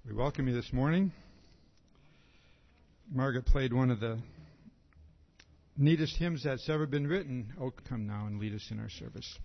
We welcome you this morning. Margaret played one of the neatest hymns that's ever been written. Oh, come now and lead us in our service.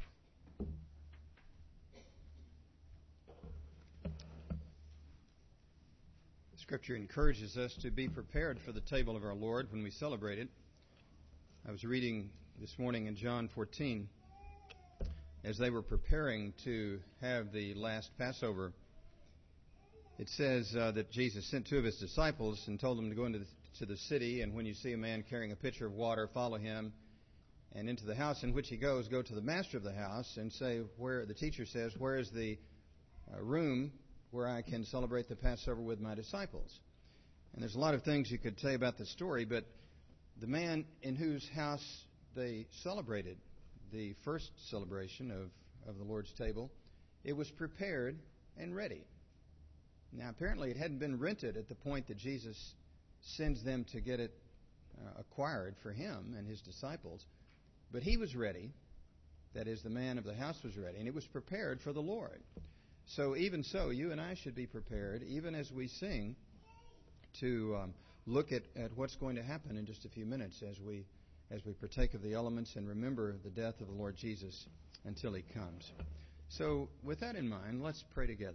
Scripture encourages us to be prepared for the table of our Lord when we celebrate it. I was reading this morning in John 14 as they were preparing to have the last Passover. It says that Jesus sent two of his disciples and told them to go into the city, and when you see a man carrying a pitcher of water, follow him, and into the house in which he goes, go to the master of the house and say, where the teacher says, where is the room where I can celebrate the Passover with my disciples? And there's a lot of things you could say about the story, but the man in whose house they celebrated the first celebration of the Lord's table, it was prepared and ready. Now, apparently it hadn't been rented at the point that Jesus sends them to get it acquired for him and his disciples. But he was ready. That is, the man of the house was ready, and it was prepared for the Lord. So even so, you and I should be prepared, even as we sing, to look at what's going to happen in just a few minutes as we partake of the elements and remember the death of the Lord Jesus until he comes. So with that in mind, let's pray together.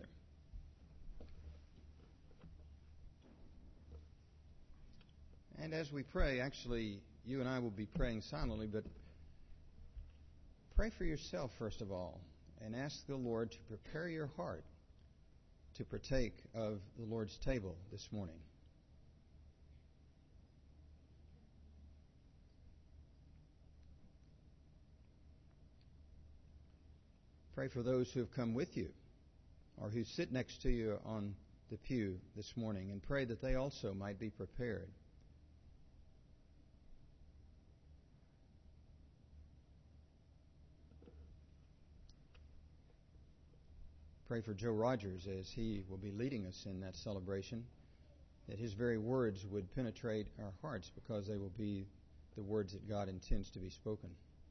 And as we pray, actually, you and I will be praying silently, but pray for yourself, first of all, and ask the Lord to prepare your heart to partake of the Lord's table this morning. Pray for those who have come with you or who sit next to you on the pew this morning, and pray that they also might be prepared. Pray for Joe Rogers as he will be leading us in that celebration, that his very words would penetrate our hearts because they will be the words that God intends to be spoken.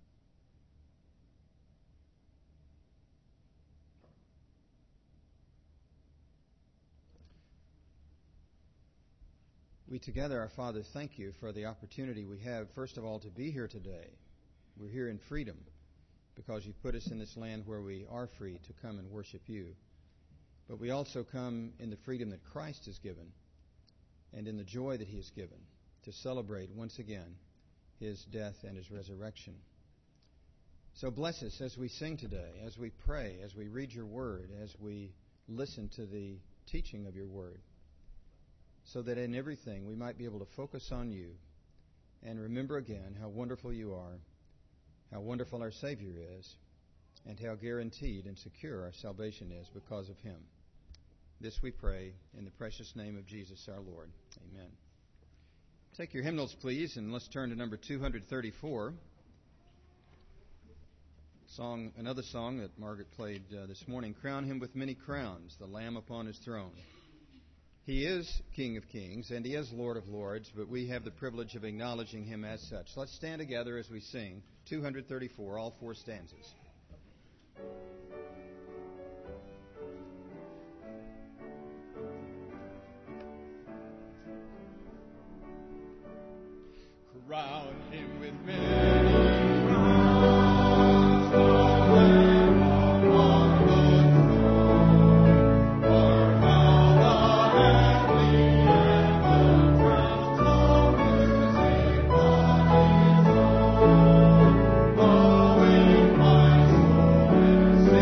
We together, our Father, thank you for the opportunity we have, first of all, to be here today. We're here in freedom, because you've put us in this land where we are free to come and worship you. But we also come in the freedom that Christ has given and in the joy that he has given to celebrate once again his death and his resurrection. So bless us as we sing today, as we pray, as we read your word, as we listen to the teaching of your word, so that in everything we might be able to focus on you and remember again how wonderful you are, how wonderful our Savior is, and how guaranteed and secure our salvation is because of him. This we pray in the precious name of Jesus our Lord. Amen. Take your hymnals, please, and let's turn to number 234. Another song that Margaret played this morning, Crown Him with Many Crowns, the Lamb upon His throne. He is King of Kings, and He is Lord of Lords, but we have the privilege of acknowledging Him as such. Let's stand together as we sing 234, all four stanzas. Crown Him with many crowns, the Lamb upon the throne. For how the heavenly anthem crowns all music on His own. Oh, in my soul and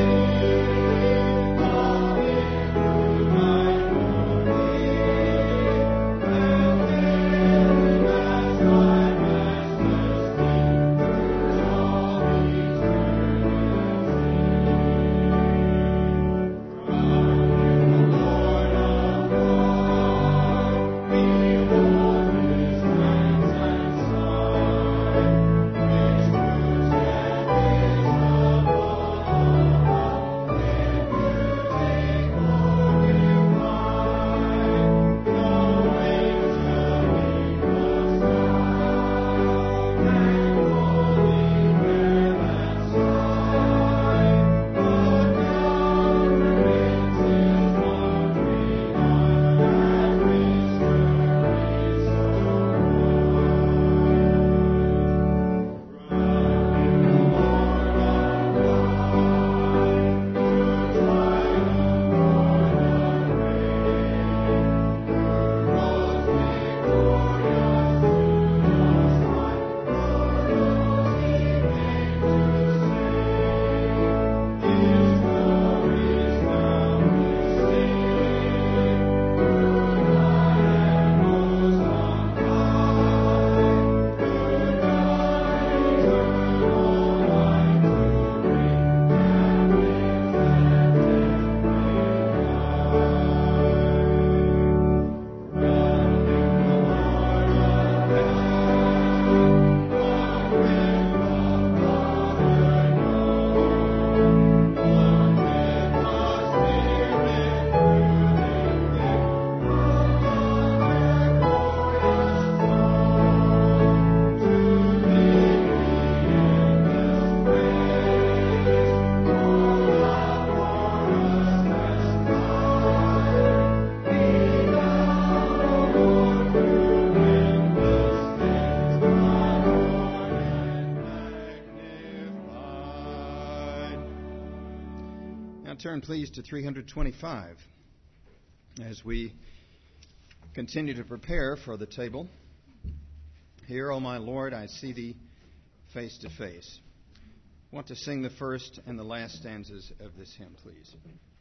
Turn, please, to 325 as we continue to prepare for the table. Here, O my Lord, I see thee face to face. I want to sing the first and the last stanzas of this hymn, please.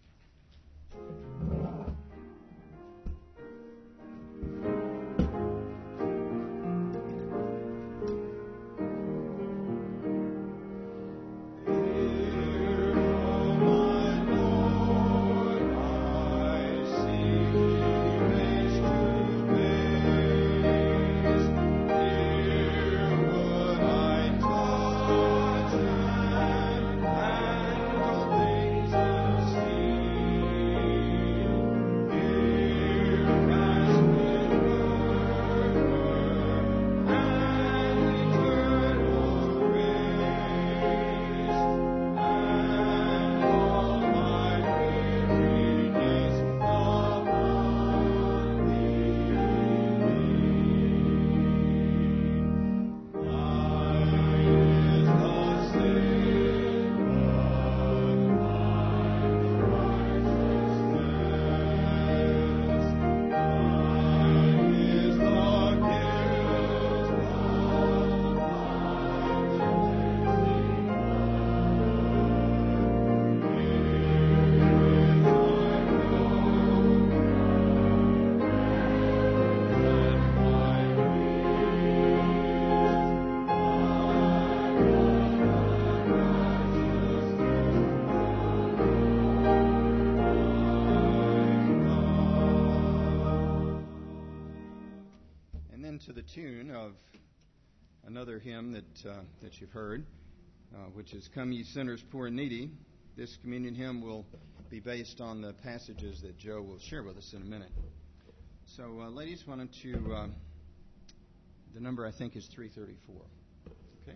To the tune of another hymn that you've heard, which is Come Ye Sinners Poor and Needy. This communion hymn will be based on the passages that Joe will share with us in a minute. So, ladies, why don't you, the number I think is 334. Okay?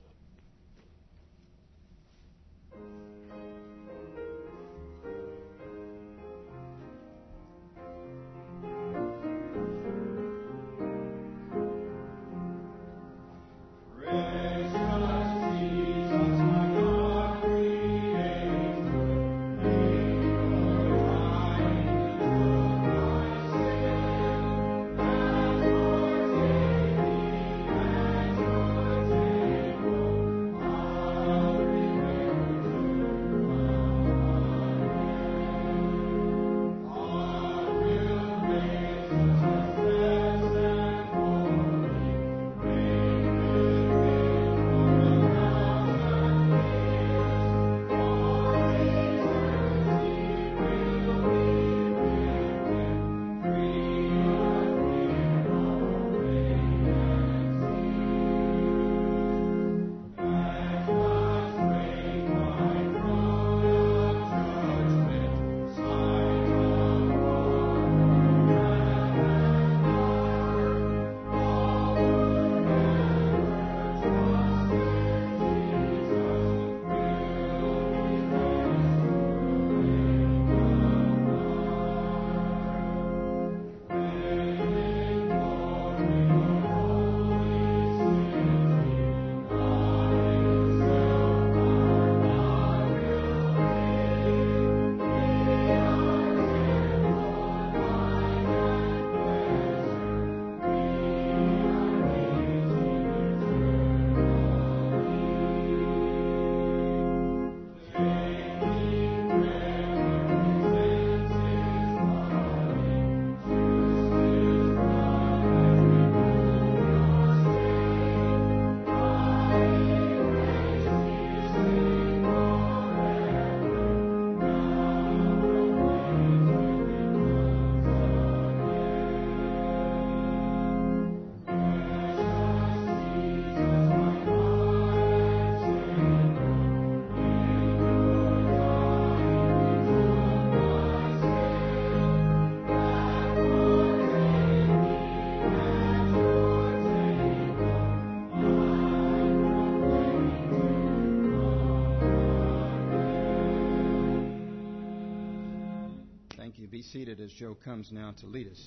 Be seated as Joe comes now to lead us.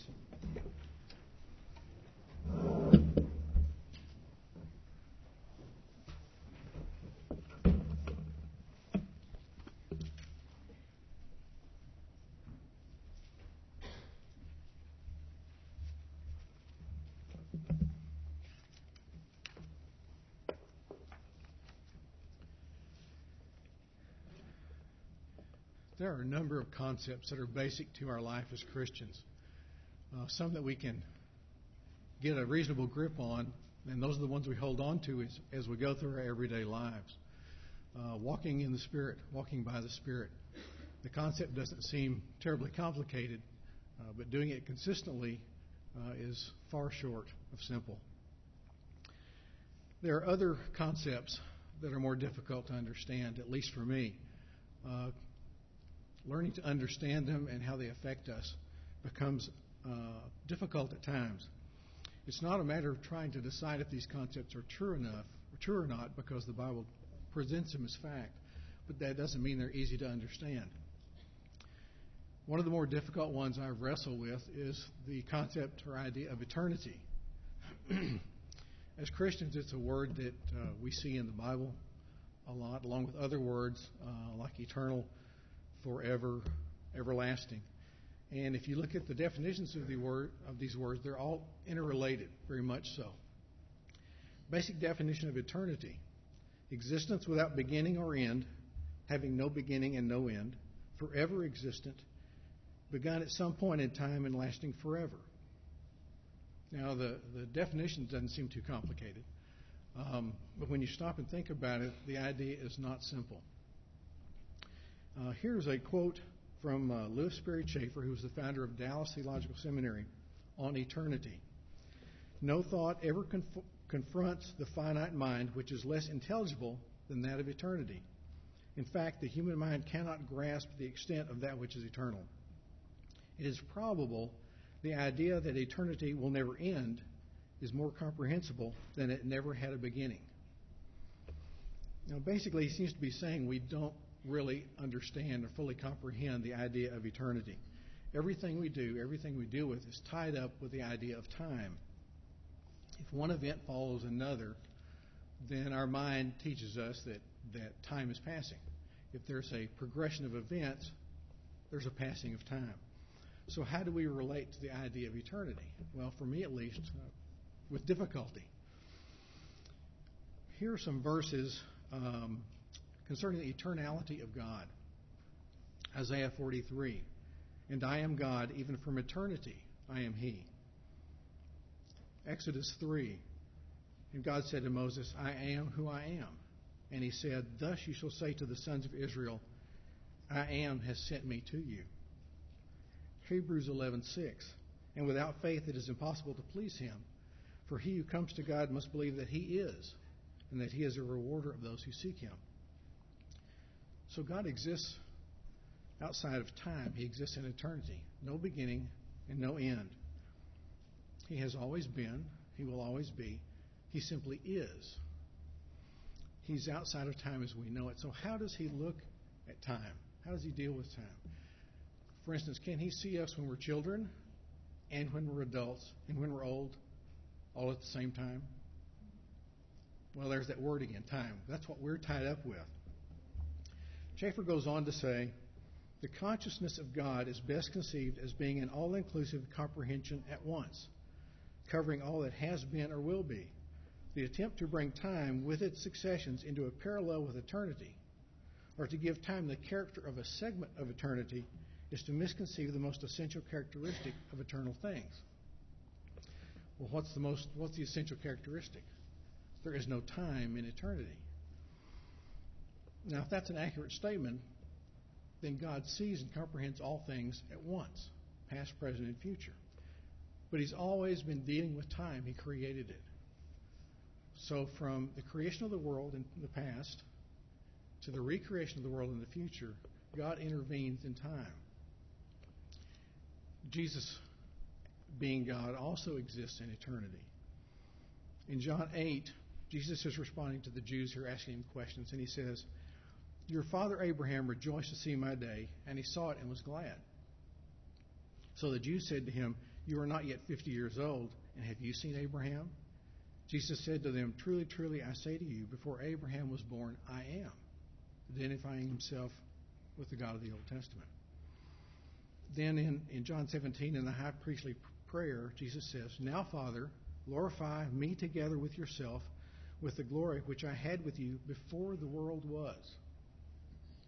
There are a number of concepts that are basic to our life as Christians. Some that we can get a reasonable grip on, and those are the ones we hold on to as we go through our everyday lives. Walking in the Spirit, walking by the Spirit. The concept doesn't seem terribly complicated, but doing it consistently is far short of simple. There are other concepts that are more difficult to understand, at least for me. Learning to understand them and how they affect us becomes difficult at times. It's not a matter of trying to decide if these concepts are true or not, because the Bible presents them as fact, but that doesn't mean they're easy to understand. One of the more difficult ones I've wrestled with is the concept or idea of eternity. As Christians, it's a word that we see in the Bible a lot, along with other words like eternal, forever, everlasting. And if you look at the definitions of these words, they're all interrelated, very much so. Basic definition of eternity: existence without beginning or end, having no beginning and no end, forever existent, begun at some point in time and lasting forever. Now, the definition doesn't seem too complicated, but when you stop and think about it, the idea is not simple. Here's a quote from Lewis Sperry Chafer, who was the founder of Dallas Theological Seminary, on eternity. No thought ever confronts the finite mind which is less intelligible than that of eternity. In fact, the human mind cannot grasp the extent of that which is eternal. It is probable the idea that eternity will never end is more comprehensible than it never had a beginning. Now, basically, he seems to be saying we don't really understand or fully comprehend the idea of eternity. Everything we do, everything we deal with is tied up with the idea of time. If one event follows another, then our mind teaches us that time is passing. If there's a progression of events, there's a passing of time. So how do we relate to the idea of eternity? Well, for me at least, with difficulty. Here are some verses concerning the eternality of God. Isaiah 43, "And I am God, even from eternity I am He." Exodus 3, "And God said to Moses, I am who I am. And He said, Thus you shall say to the sons of Israel, I am has sent me to you." Hebrews 11:6, "And without faith it is impossible to please Him. For he who comes to God must believe that He is, and that He is a rewarder of those who seek Him." So God exists outside of time. He exists in eternity. No beginning and no end. He has always been. He will always be. He simply is. He's outside of time as we know it. So how does He look at time? How does He deal with time? For instance, can He see us when we're children and when we're adults and when we're old all at the same time? Well, there's that word again, time. That's what we're tied up with. Chafer goes on to say, "The consciousness of God is best conceived as being an all-inclusive comprehension at once, covering all that has been or will be. The attempt to bring time with its successions into a parallel with eternity, or to give time the character of a segment of eternity, is to misconceive the most essential characteristic of eternal things." Well, what's the essential characteristic? There is no time in eternity. Now, if that's an accurate statement, then God sees and comprehends all things at once, past, present, and future. But He's always been dealing with time. He created it. So from the creation of the world in the past to the recreation of the world in the future, God intervenes in time. Jesus, being God, also exists in eternity. In John 8, Jesus is responding to the Jews who are asking Him questions, and He says, "Your father Abraham rejoiced to see my day, and he saw it and was glad." So the Jews said to Him, "You are not yet 50 years old, and have you seen Abraham?" Jesus said to them, "Truly, truly, I say to you, before Abraham was born, I am," identifying Himself with the God of the Old Testament. Then in John 17, in the high priestly prayer, Jesus says, "Now, Father, glorify me together with yourself with the glory which I had with you before the world was."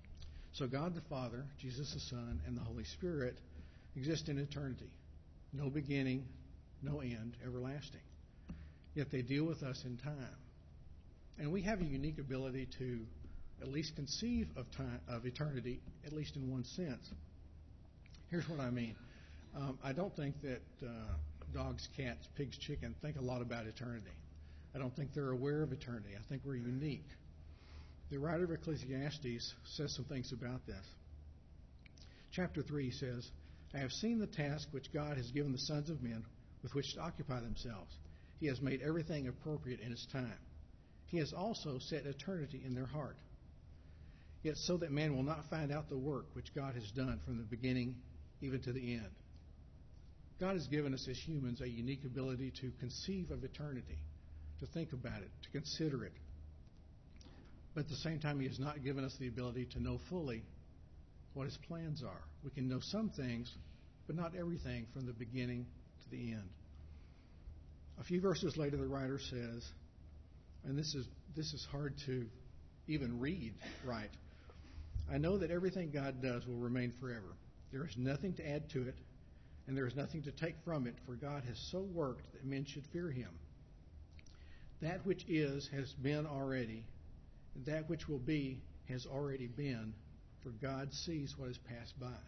So God the Father, Jesus the Son, and the Holy Spirit exist in eternity. No beginning, no end, everlasting. Yet they deal with us in time. And we have a unique ability to at least conceive of time, of eternity, at least in one sense. Here's what I mean. I don't think that dogs, cats, pigs, chicken think a lot about eternity. I don't think they're aware of eternity. I think we're unique. The writer of Ecclesiastes says some things about this. Chapter 3 says, I have seen the task which God has given the sons of men with which to occupy themselves. He has made everything appropriate in its time. He has also set eternity in their heart. Yet so that man will not find out the work which God has done from the beginning even to the end. God has given us as humans a unique ability to conceive of eternity, to think about it, to consider it. But at the same time, He has not given us the ability to know fully what His plans are. We can know some things, but not everything from the beginning to the end. A few verses later, the writer says, and this is hard to even read right, I know that everything God does will remain forever. There is nothing to add to it, and there is nothing to take from it, for God has so worked that men should fear Him. That which is has been already, and that which will be has already been, for God sees what has passed by.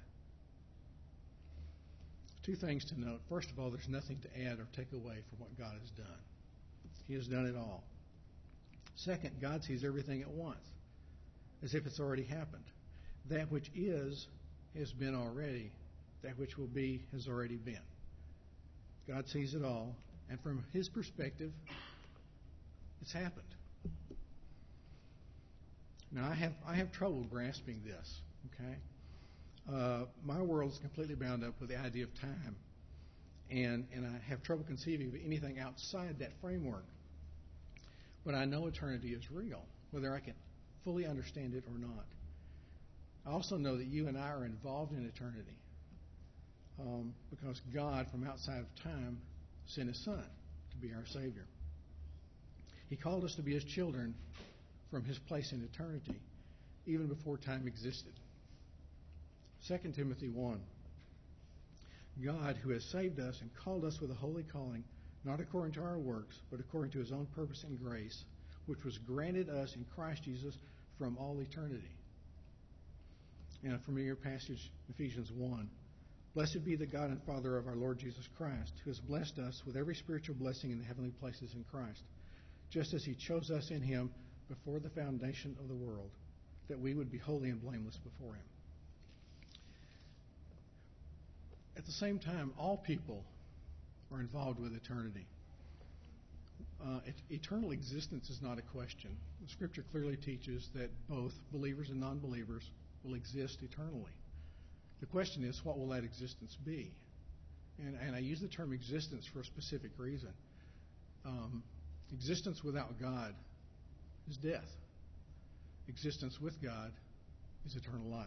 Two things to note. First of all, there's nothing to add or take away from what God has done. He has done it all. Second, God sees everything at once, as if it's already happened. That which is has been already. That which will be has already been. God sees it all, and from His perspective, it's happened. Now, I have trouble grasping this, okay? My world is completely bound up with the idea of time, and I have trouble conceiving of anything outside that framework. But I know eternity is real, whether I can fully understand it or not. I also know that you and I are involved in eternity because God, from outside of time, sent His Son to be our Savior. He called us to be His children from His place in eternity, even before time existed. 2 Timothy 1. God, who has saved us and called us with a holy calling, not according to our works, but according to His own purpose and grace, which was granted us in Christ Jesus from all eternity. And a familiar passage, Ephesians 1. Blessed be the God and Father of our Lord Jesus Christ, who has blessed us with every spiritual blessing in the heavenly places in Christ, just as He chose us in Him before the foundation of the world, that we would be holy and blameless before Him. At the same time, all people are involved with eternity. Eternal existence is not a question. The Scripture clearly teaches that both believers and non-believers will exist eternally. The question is, what will that existence be? And I use the term existence for a specific reason. Existence without God is death. Existence with God is eternal life.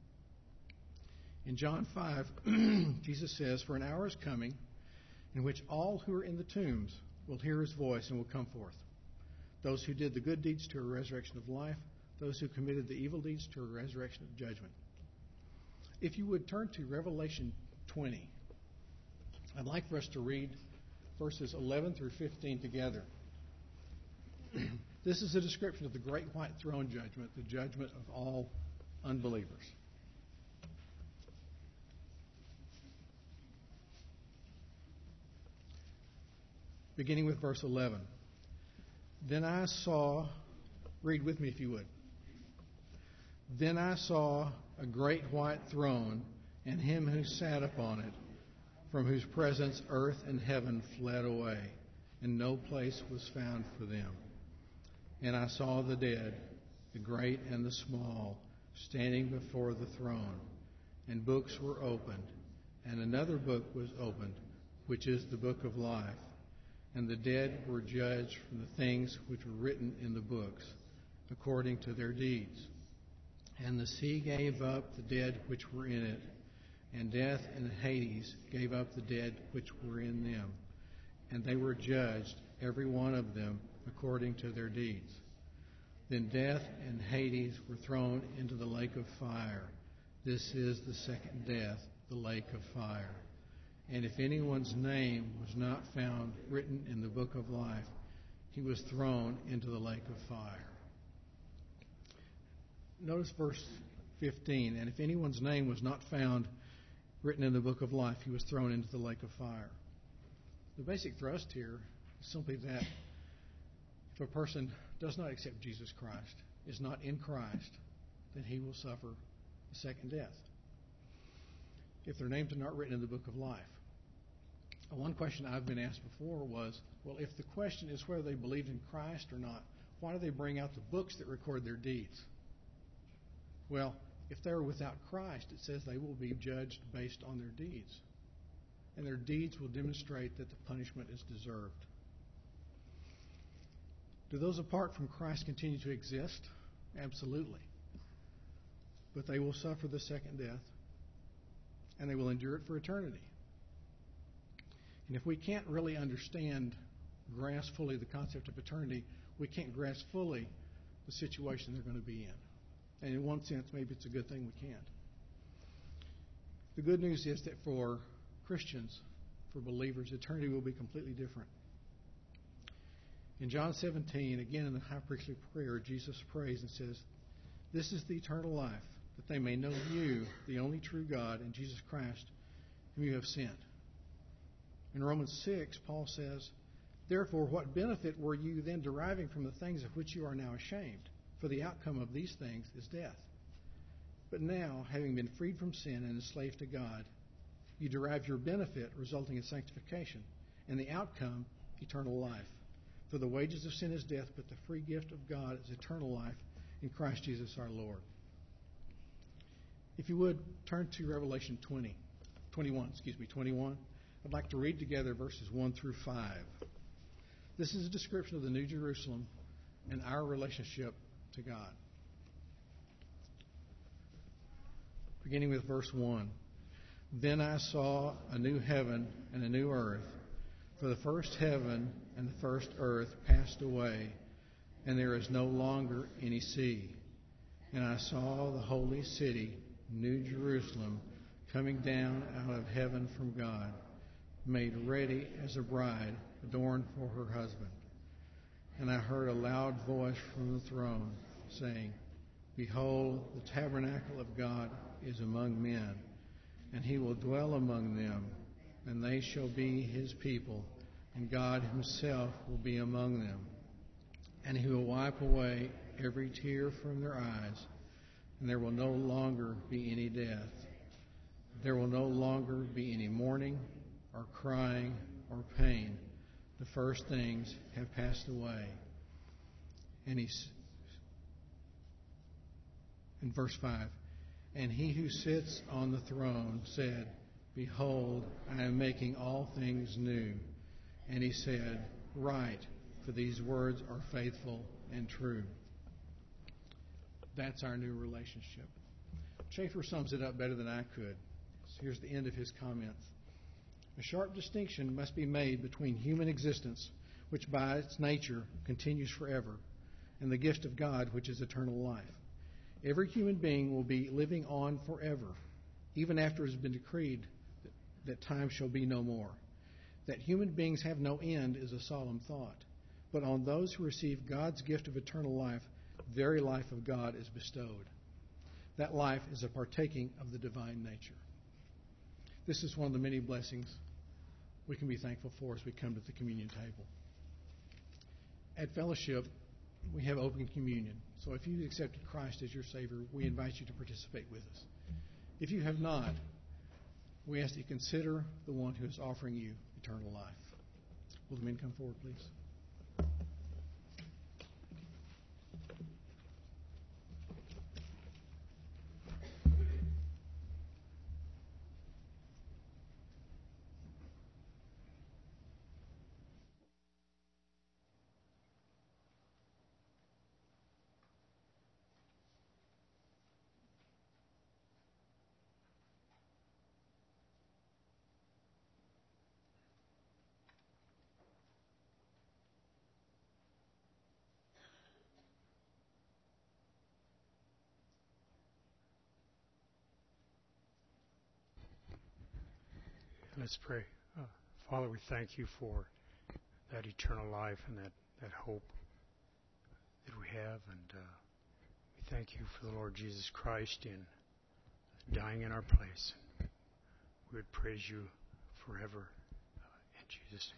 In John 5, Jesus says, For an hour is coming in which all who are in the tombs will hear His voice and will come forth. Those who did the good deeds to a resurrection of life, those who committed the evil deeds to a resurrection of judgment. If you would turn to Revelation 20, I'd like for us to read verses 11 through 15 together. This is a description of the great white throne judgment, the judgment of all unbelievers. Beginning with verse 11. Then I saw, read with me if you would. Then I saw a great white throne and Him who sat upon it, from whose presence earth and heaven fled away, and no place was found for them. And I saw the dead, the great and the small, standing before the throne, and books were opened, and another book was opened, which is the book of life. And the dead were judged from the things which were written in the books, according to their deeds. And the sea gave up the dead which were in it, and death and Hades gave up the dead which were in them. And they were judged, every one of them, according to their deeds. Then death and Hades were thrown into the lake of fire. This is the second death, the lake of fire. And if anyone's name was not found written in the book of life, he was thrown into the lake of fire. Notice verse 15. And if anyone's name was not found written in the book of life, he was thrown into the lake of fire. The basic thrust here is simply that if a person does not accept Jesus Christ, is not in Christ, then he will suffer the second death. If their names are not written in the book of life. One question I've been asked before was, well, if the question is whether they believed in Christ or not, why do they bring out the books that record their deeds? Well, if they're without Christ, it says they will be judged based on their deeds. And their deeds will demonstrate that the punishment is deserved. Do those apart from Christ continue to exist? Absolutely. But they will suffer the second death, and they will endure it for eternity. And if we can't really grasp fully the concept of eternity, we can't grasp fully the situation they're going to be in. And in one sense, maybe it's a good thing we can't. The good news is that for Christians, for believers, eternity will be completely different. In John 17, again in the high priestly prayer, Jesus prays and says, "This is the eternal life, that they may know you, the only true God, and Jesus Christ, whom you have sent." In Romans 6, Paul says, "Therefore, what benefit were you then deriving from the things of which you are now ashamed? For the outcome of these things is death. But now, having been freed from sin and enslaved to God, you derive your benefit resulting in sanctification, and the outcome, eternal life. For the wages of sin is death, but the free gift of God is eternal life in Christ Jesus our Lord." If you would, turn to Revelation 21. I'd like to read together verses 1 through 5. This is a description of the New Jerusalem and our relationship to God. Beginning with verse 1. "Then I saw a new heaven and a new earth, for the first heaven and the first earth passed away, and there is no longer any sea. And I saw the holy city, New Jerusalem, coming down out of heaven from God, made ready as a bride adorned for her husband. And I heard a loud voice from the throne saying, 'Behold, the tabernacle of God is among men, and he will dwell among them, and they shall be his people, and God himself will be among them. And he will wipe away every tear from their eyes, and there will no longer be any death. There will no longer be any mourning, or crying, or pain. The first things have passed away.'" And in verse 5, "And he who sits on the throne said, 'Behold, I am making all things new.' And he said, 'Write, for these words are faithful and true.'" That's our new relationship. Schaeffer sums it up better than I could. So here's the end of his comments. "A sharp distinction must be made between human existence, which by its nature continues forever, and the gift of God, which is eternal life. Every human being will be living on forever, even after it has been decreed that time shall be no more. That human beings have no end is a solemn thought. But on those who receive God's gift of eternal life, the very life of God is bestowed. That life is a partaking of the divine nature." This is one of the many blessings we can be thankful for as we come to the communion table. At Fellowship, we have open communion. So if you've accepted Christ as your Savior, we invite you to participate with us. If you have not, we ask that you consider the one who is offering you eternal life. Will the men come forward, please? Let's pray. Father, we thank you for that eternal life and that hope that we have. And we thank you for the Lord Jesus Christ in dying in our place. We would praise you forever. In Jesus' name.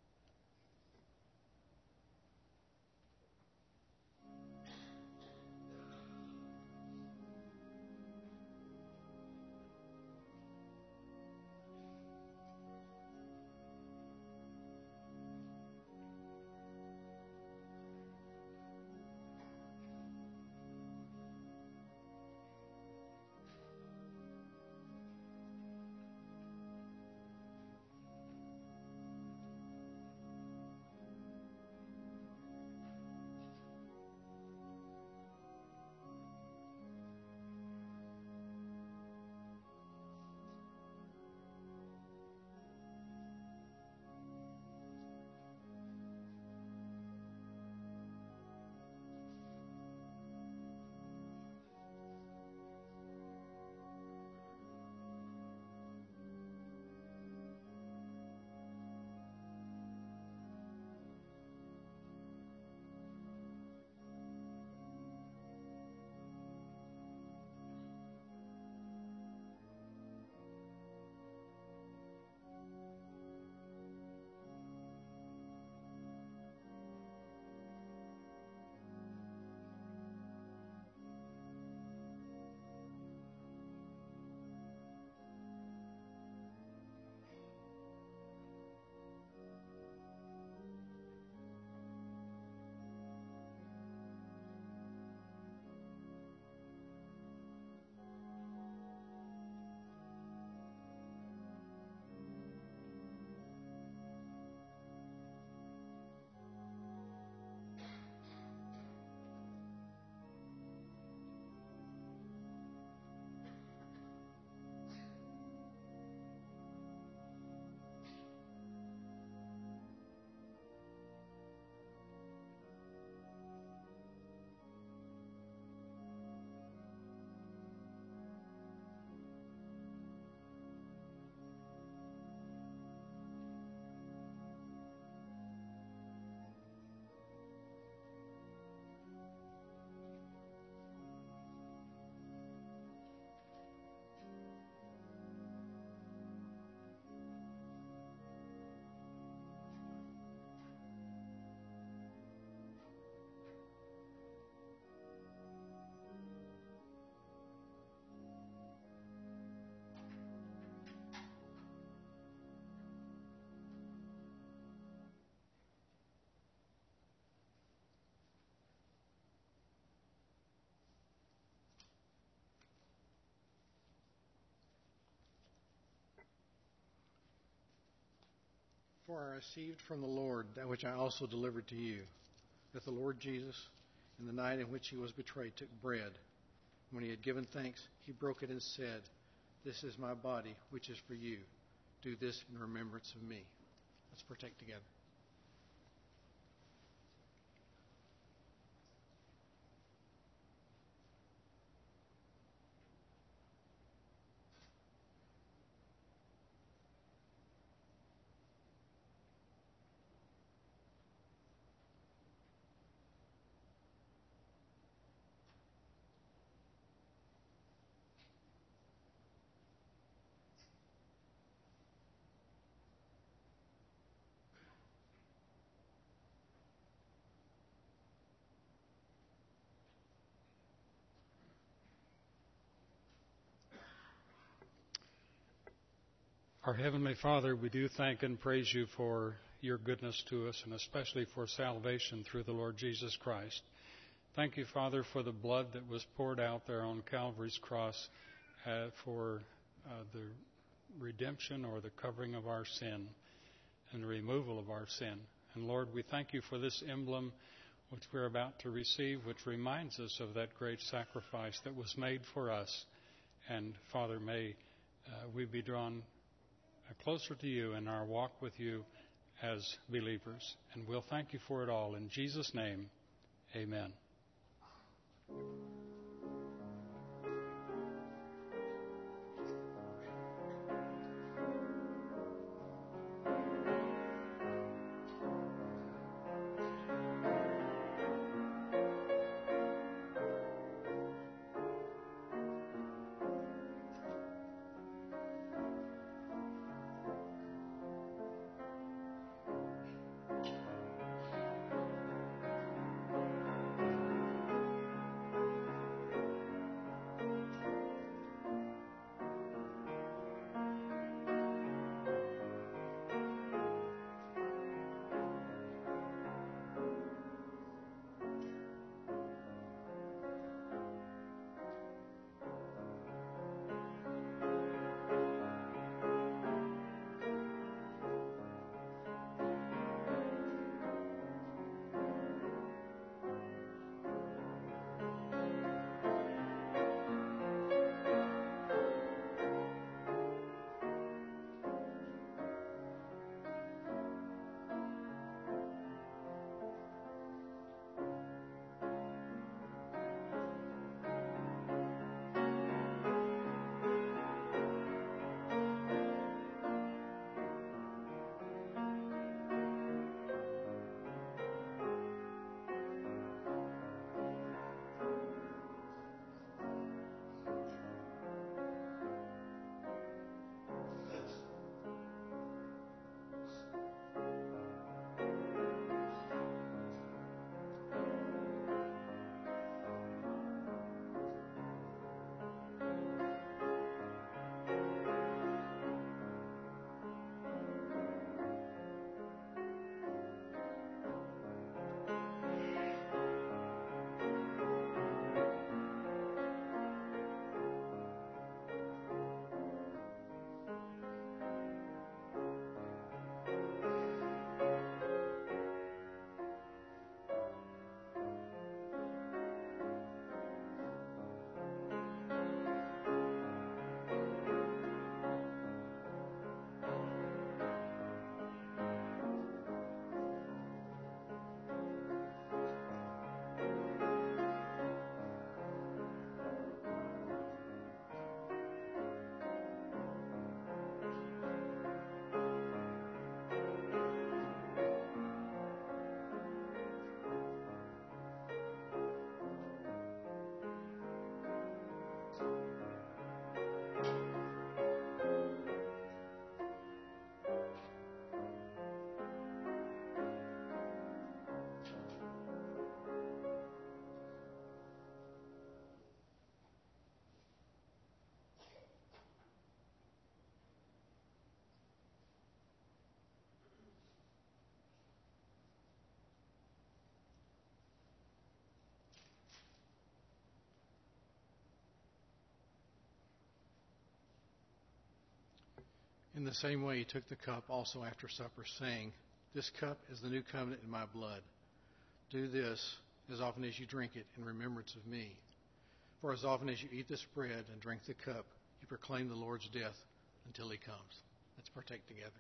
For I received from the Lord that which I also delivered to you, that the Lord Jesus, in the night in which he was betrayed, took bread. When he had given thanks, he broke it and said, "This is my body, which is for you. Do this in remembrance of me." Let's partake together. Our Heavenly Father, we do thank and praise you for your goodness to us, and especially for salvation through the Lord Jesus Christ. Thank you, Father, for the blood that was poured out there on Calvary's cross for the redemption or the covering of our sin and the removal of our sin. And Lord, we thank you for this emblem which we're about to receive, which reminds us of that great sacrifice that was made for us. And Father, may we be drawn closer to you in our walk with you as believers. And we'll thank you for it all. In Jesus' name, amen. In the same way, he took the cup also after supper, saying, "This cup is the new covenant in my blood. Do this as often as you drink it in remembrance of me. For as often as you eat this bread and drink the cup, you proclaim the Lord's death until he comes." Let's partake together.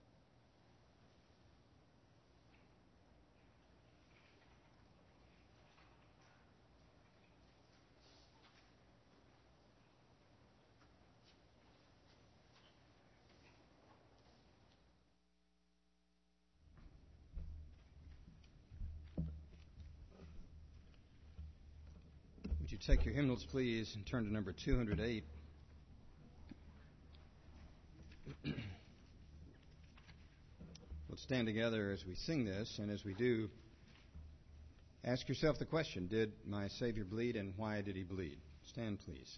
Would you take your hymnals, please, and turn to number 208? Let's stand together as we sing this, and as we do, ask yourself the question, did my Savior bleed, and why did he bleed? Stand, please.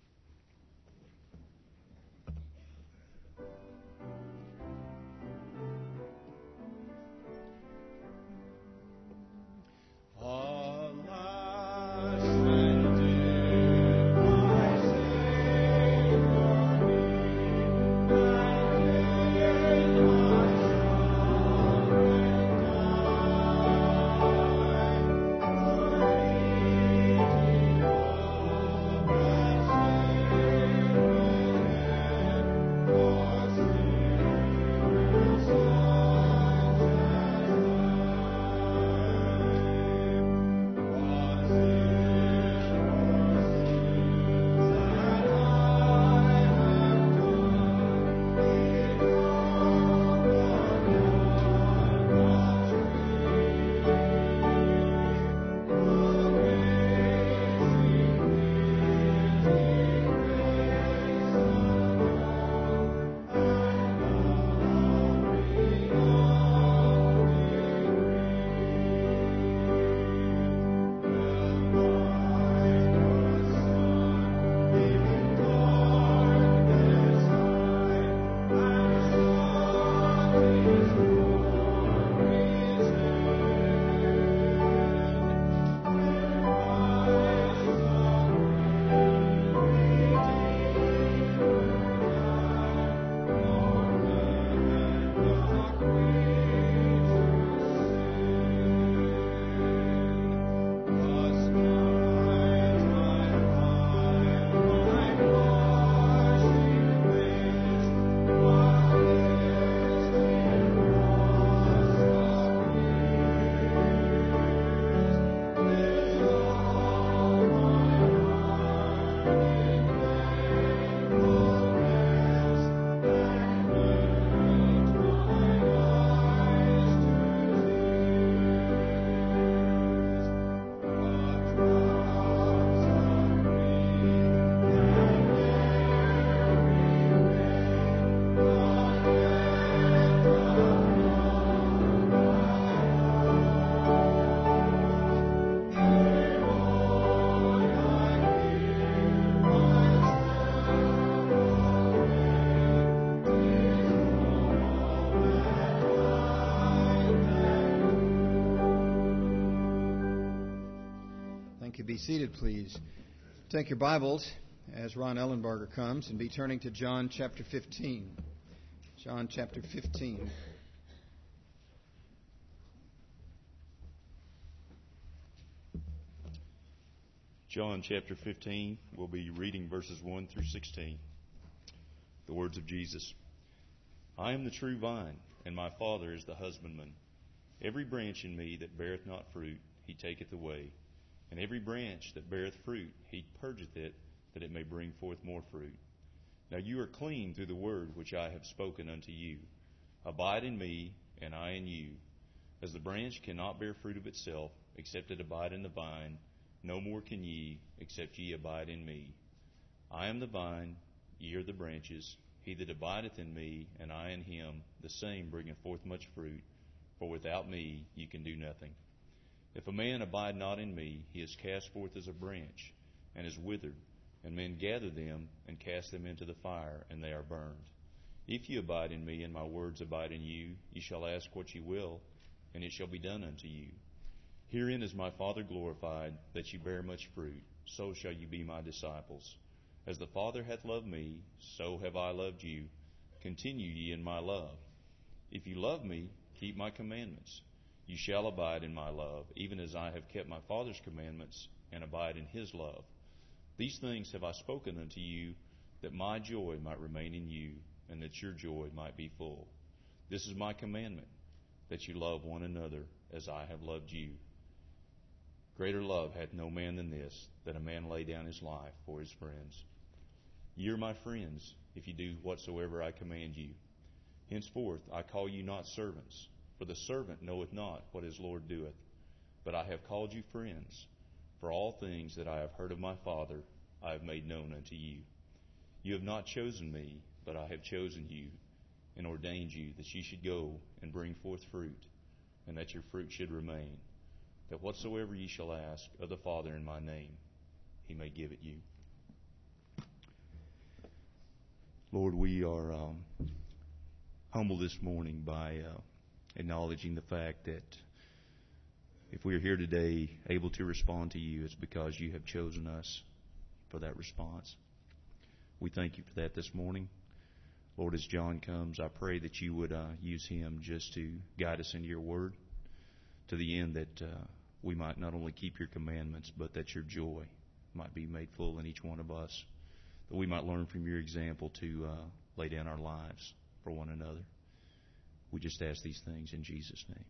Be seated, please. Take your Bibles as Ron Ellenberger comes and be turning to John chapter 15. John chapter 15. John chapter 15, we'll be reading verses 1 through 16. The words of Jesus. I am the true vine, and my Father is the husbandman. Every branch in me that beareth not fruit, he taketh away. And every branch that beareth fruit, he purgeth it, that it may bring forth more fruit. Now you are clean through the word which I have spoken unto you. Abide in me, and I in you. As the branch cannot bear fruit of itself, except it abide in the vine, no more can ye, except ye abide in me. I am the vine, ye are the branches. He that abideth in me, and I in him, the same bringeth forth much fruit, for without me ye can do nothing. If a man abide not in me, he is cast forth as a branch, and is withered, and men gather them, and cast them into the fire, and they are burned. If ye abide in me, and my words abide in you, ye shall ask what ye will, and it shall be done unto you. Herein is my Father glorified, that ye bear much fruit, so shall ye be my disciples. As the Father hath loved me, so have I loved you. continue ye in my love. If you love me, keep my commandments. You shall abide in my love, even as I have kept my Father's commandments and abide in his love. These things have I spoken unto you, that my joy might remain in you, and that your joy might be full. This is my commandment, that you love one another as I have loved you. Greater love hath no man than this, that a man lay down his life for his friends. Ye are my friends, if you do whatsoever I command you. Henceforth I call you not servants, for the servant knoweth not what his Lord doeth. But I have called you friends, for all things that I have heard of my Father I have made known unto you. You have not chosen me, but I have chosen you, and ordained you that ye should go and bring forth fruit, and that your fruit should remain, that whatsoever ye shall ask of the Father in my name, he may give it you. Lord, we are humbled this morning by acknowledging the fact that if we are here today able to respond to you, it's because you have chosen us for that response. We thank you for that this morning. Lord, as John comes, I pray that you would use him just to guide us into your word, to the end that we might not only keep your commandments, but that your joy might be made full in each one of us, that we might learn from your example to lay down our lives for one another. We just ask these things in Jesus' name.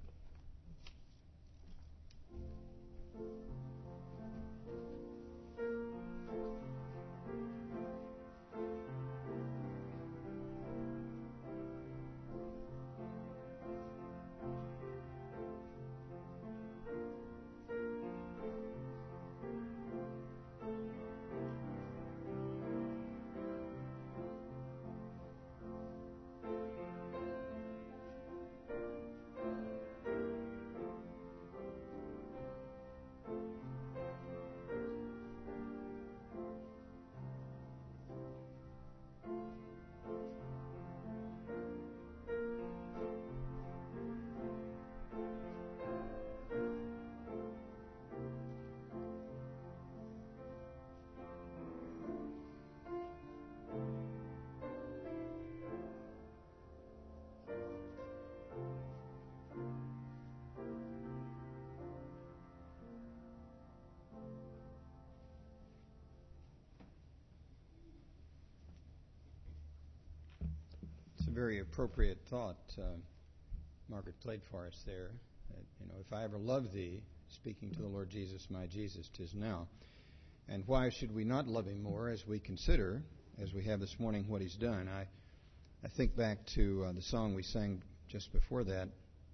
Very appropriate thought Margaret played for us there. That, if I ever love thee, speaking to the Lord Jesus, my Jesus, 'tis now. And why should we not love him more as we consider, as we have this morning, what he's done? I think back to the song we sang just before that,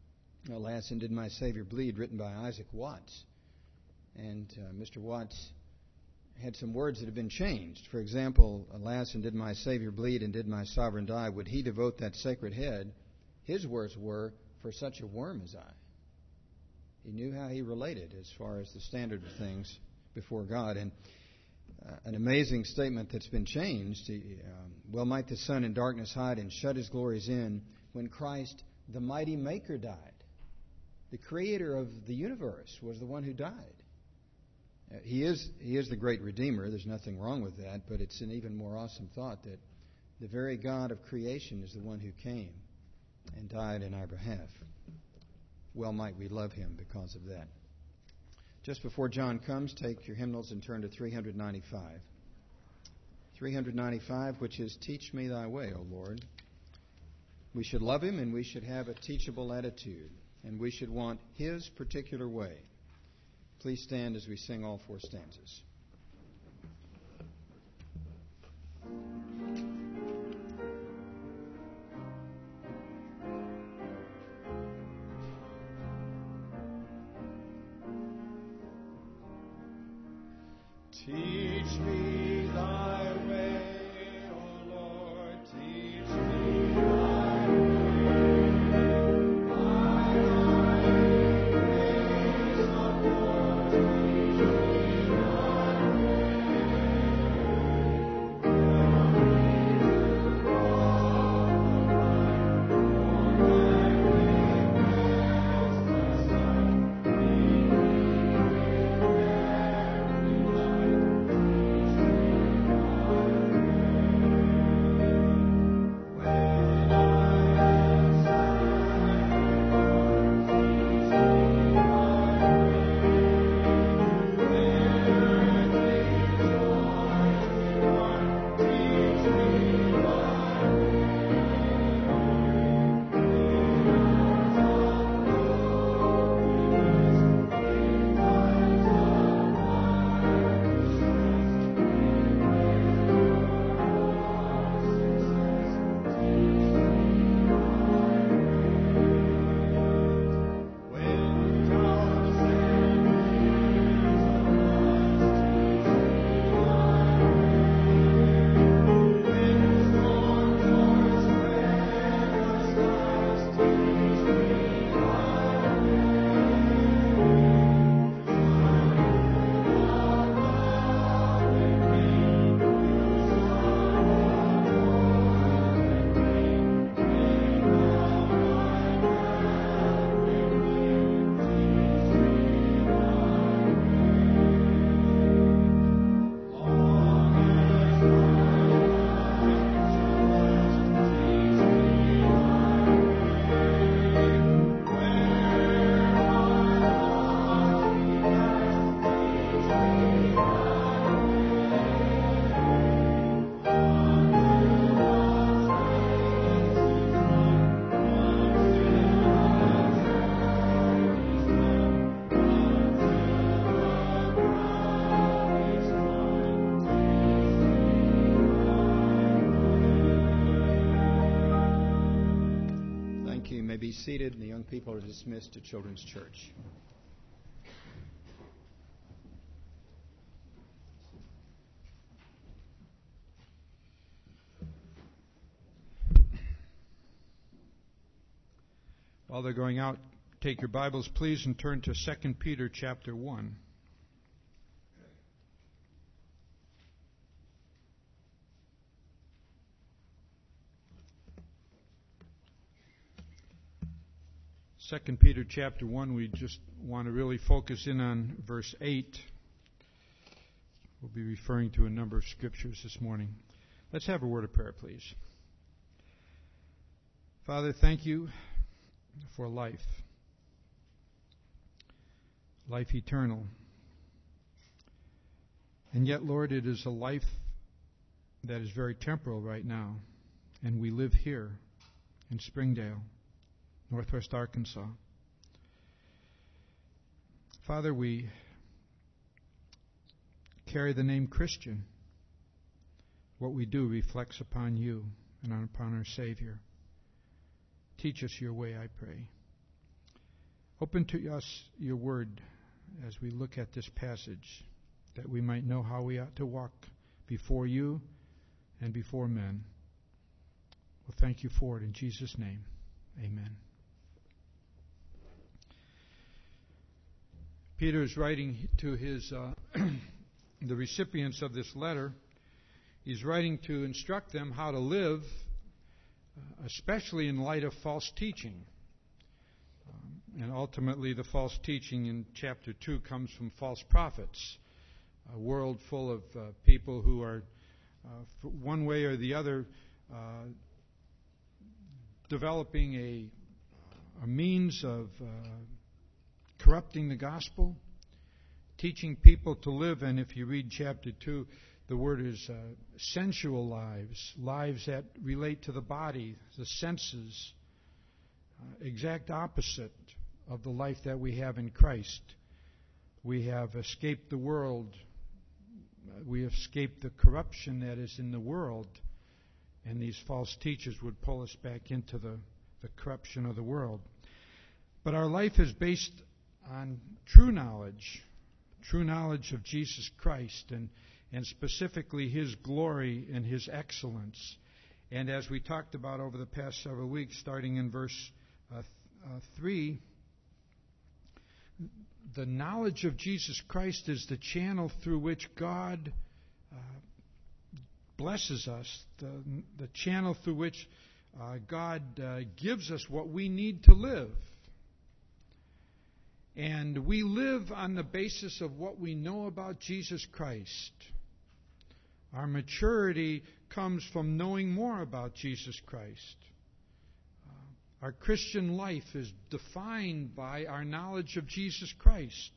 Alas, and Did My Savior Bleed, written by Isaac Watts. And Mr. Watts had some words that have been changed. For example, alas, and did my Savior bleed, and did my sovereign die, would he devote that sacred head? His words were, for such a worm as I. He knew how he related as far as the standard of things before God. And an amazing statement that's been changed, well might the sun in darkness hide and shut his glories in, when Christ, the mighty Maker, died. The Creator of the universe was the one who died. He is the great Redeemer. There's nothing wrong with that, but it's an even more awesome thought that the very God of creation is the one who came and died in our behalf. Well might we love him because of that. Just before John comes, take your hymnals and turn to 395. 395, which is Teach Me Thy Way, O Lord. We should love him, and we should have a teachable attitude, and we should want his particular way. Please stand as we sing all four stanzas. Teach me thy way, O Lord, teach me thy way. My grace upward, teach me thy way. Thank you. You may be seated, and the young people are dismissed to Children's Church. While they're going out, take your Bibles, please, and turn to 2 Peter chapter 1. Second Peter chapter 1, we just want to really focus in on verse 8. We'll be referring to a number of scriptures this morning. Let's have a word of prayer, please. Father, thank you for life eternal. And yet, Lord, it is a life that is very temporal right now. And we live here in Springdale, Northwest Arkansas. Father, we carry the name Christian. What we do reflects upon you and upon our Savior. Teach us your way, I pray. Open to us your word as we look at this passage, that we might know how we ought to walk before you and before men. Well, thank you for it in Jesus' name. Amen. Peter is writing to his the recipients of this letter. He's writing to instruct them how to live, especially in light of false teaching. And ultimately, the false teaching in chapter 2 comes from false prophets, a world full of people who are, one way or the other, developing a means of corrupting the gospel, teaching people to live, and if you read chapter 2, the word is sensual lives, lives that relate to the body, the senses, exact opposite of the life that we have in Christ. We have escaped the world. We have escaped the corruption that is in the world, and these false teachers would pull us back into the corruption of the world. But our life is based on true knowledge of Jesus Christ, and specifically His glory and His excellence. And as we talked about over the past several weeks, starting in verse 3, the knowledge of Jesus Christ is the channel through which God blesses us, the channel through which God gives us what we need to live. And we live on the basis of what we know about Jesus Christ. Our maturity comes from knowing more about Jesus Christ. Our Christian life is defined by our knowledge of Jesus Christ.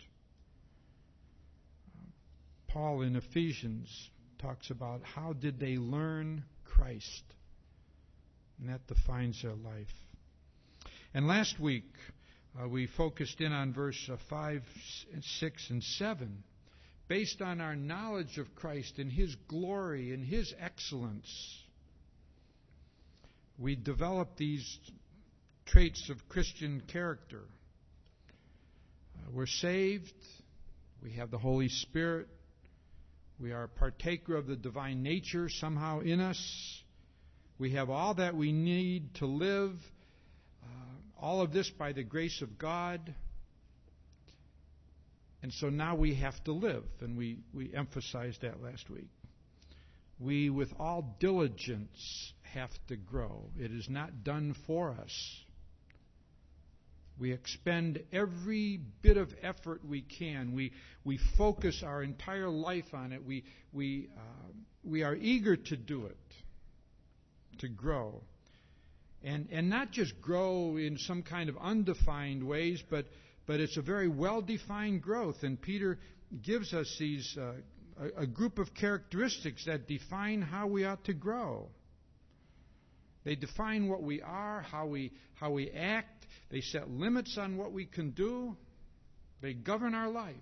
Paul in Ephesians talks about how did they learn Christ. And that defines their life. And last week, we focused in on verse 5, 6, and 7. Based on our knowledge of Christ and His glory and His excellence, we develop these traits of Christian character. We're saved. We have the Holy Spirit. We are a partaker of the divine nature somehow in us. We have all that we need to live. All of this by the grace of God. And so now we have to live, and we emphasized that last week. We, with all diligence, have to grow. It is not done for us. We expend every bit of effort we can. We focus our entire life on it. We are eager to do it, to grow. And not just grow in some kind of undefined ways, but it's a very well-defined growth. And Peter gives us these a group of characteristics that define how we ought to grow. They define what we are, how we act. They set limits on what we can do. They govern our life.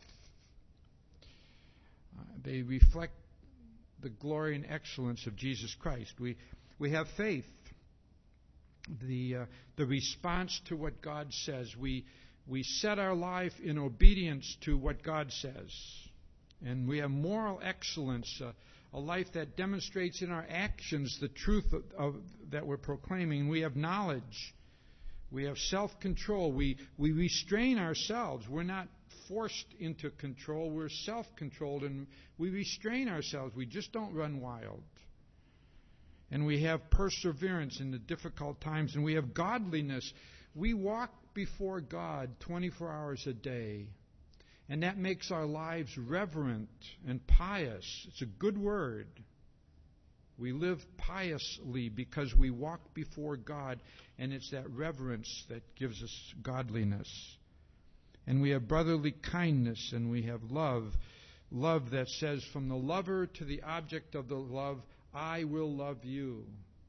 They reflect the glory and excellence of Jesus Christ. We have faith. the response to what God says. We set our life in obedience to what God says. And we have moral excellence, a life that demonstrates in our actions the truth that we're proclaiming. We have knowledge. We have self-control. We restrain ourselves. We're not forced into control. We're self-controlled, and we restrain ourselves. We just don't run wild. And we have perseverance in the difficult times, and we have godliness. We walk before God 24 hours a day, and that makes our lives reverent and pious. It's a good word. We live piously because we walk before God, and it's that reverence that gives us godliness. And we have brotherly kindness, and we have love. Love that says, from the lover to the object of the love, I will love you.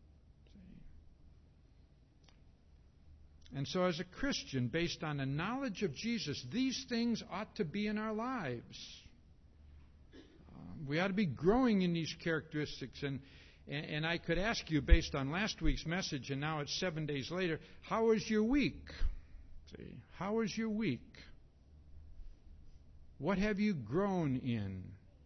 And so as a Christian, based on the knowledge of Jesus, these things ought to be in our lives. We ought to be growing in these characteristics. And I could ask you, based on last week's message, and now it's 7 days later, how was your week? See, how was your week? What have you grown in?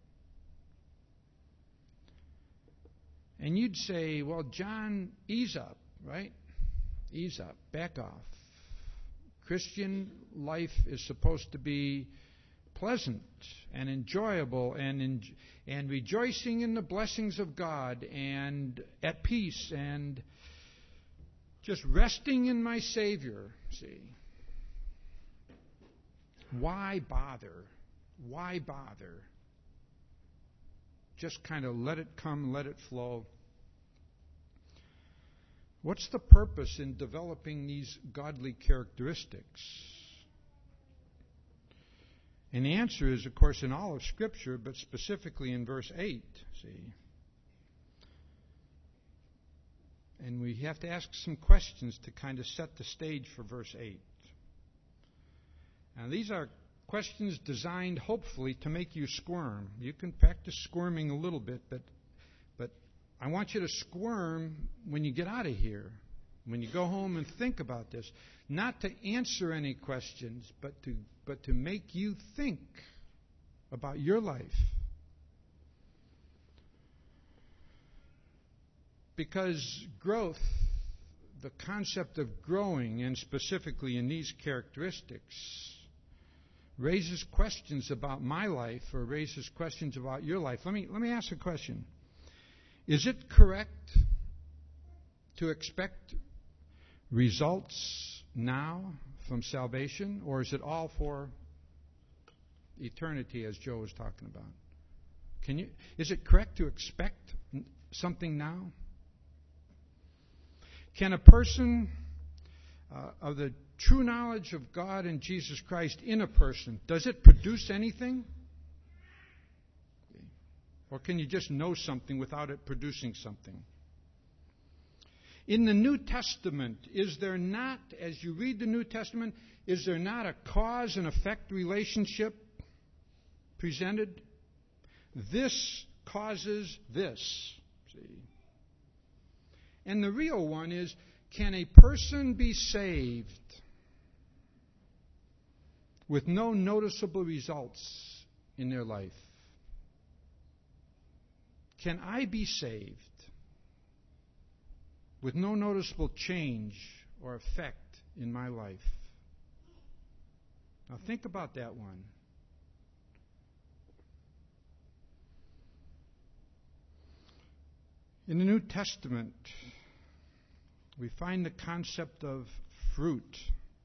And you'd say, well, John, ease up, right? Ease up, back off. Christian life is supposed to be pleasant and enjoyable and rejoicing in the blessings of God and at peace and just resting in my Savior. See? Why bother? Why bother? Just kind of let it come, let it flow. What's the purpose in developing these godly characteristics? And the answer is, of course, in all of Scripture, but specifically in verse 8, see. And we have to ask some questions to kind of set the stage for verse 8. Now, these are questions designed, hopefully, to make you squirm. You can practice squirming a little bit, but I want you to squirm when you get out of here, when you go home and think about this. Not to answer any questions, but to make you think about your life. Because growth, the concept of growing, and specifically in these characteristics, raises questions about my life or raises questions about your life. Let me ask a question. Is it correct to expect results now from salvation, or is it all for eternity, as Joe was talking about? Is it correct to expect something now? Can a person of the true knowledge of God and Jesus Christ in a person, does it produce anything? Or can you just know something without it producing something? In the New Testament, is there not, as you read the New Testament, is there not a cause and effect relationship presented? This causes this. See? And the real one is, can a person be saved with no noticeable results in their life? Can I be saved with no noticeable change or effect in my life? Now think about that one. In the New Testament, we find the concept of fruit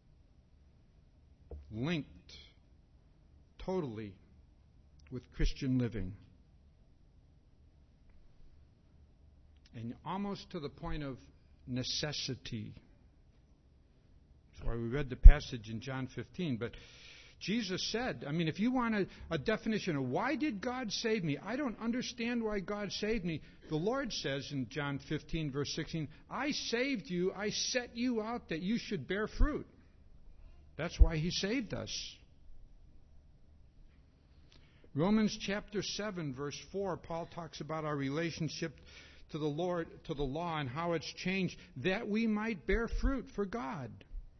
linked totally with Christian living. And almost to the point of necessity. That's why we read the passage in John 15. But Jesus said, if you want a definition of why did God save me, I don't understand why God saved me. The Lord says in John 15, verse 16, I saved you, I set you out that you should bear fruit. That's why He saved us. Romans chapter 7, verse 4, Paul talks about our relationship to the Lord, to the law, and how it's changed, that we might bear fruit for God.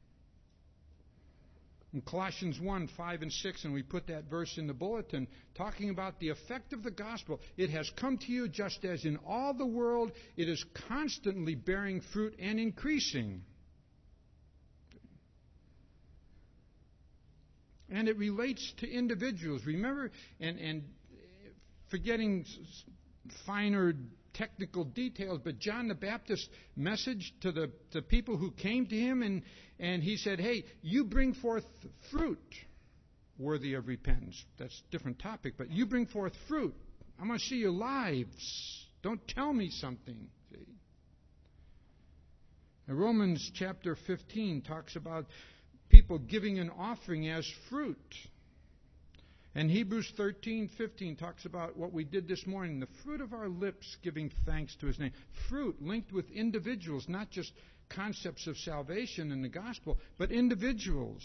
In Colossians 1, 5 and 6, and we put that verse in the bulletin, talking about the effect of the gospel. It has come to you just as in all the world it is constantly bearing fruit and increasing. And it relates to individuals. Remember, and forgetting finer technical details, but John the Baptist's message to the people who came to him, and he said, hey, you bring forth fruit worthy of repentance. That's a different topic, but you bring forth fruit. I want to see your lives. Don't tell me something. See? And Romans chapter 15 talks about people giving an offering as fruit. And Hebrews 13:15 talks about what we did this morning, the fruit of our lips giving thanks to His name. Fruit linked with individuals, not just concepts of salvation in the gospel, but individuals.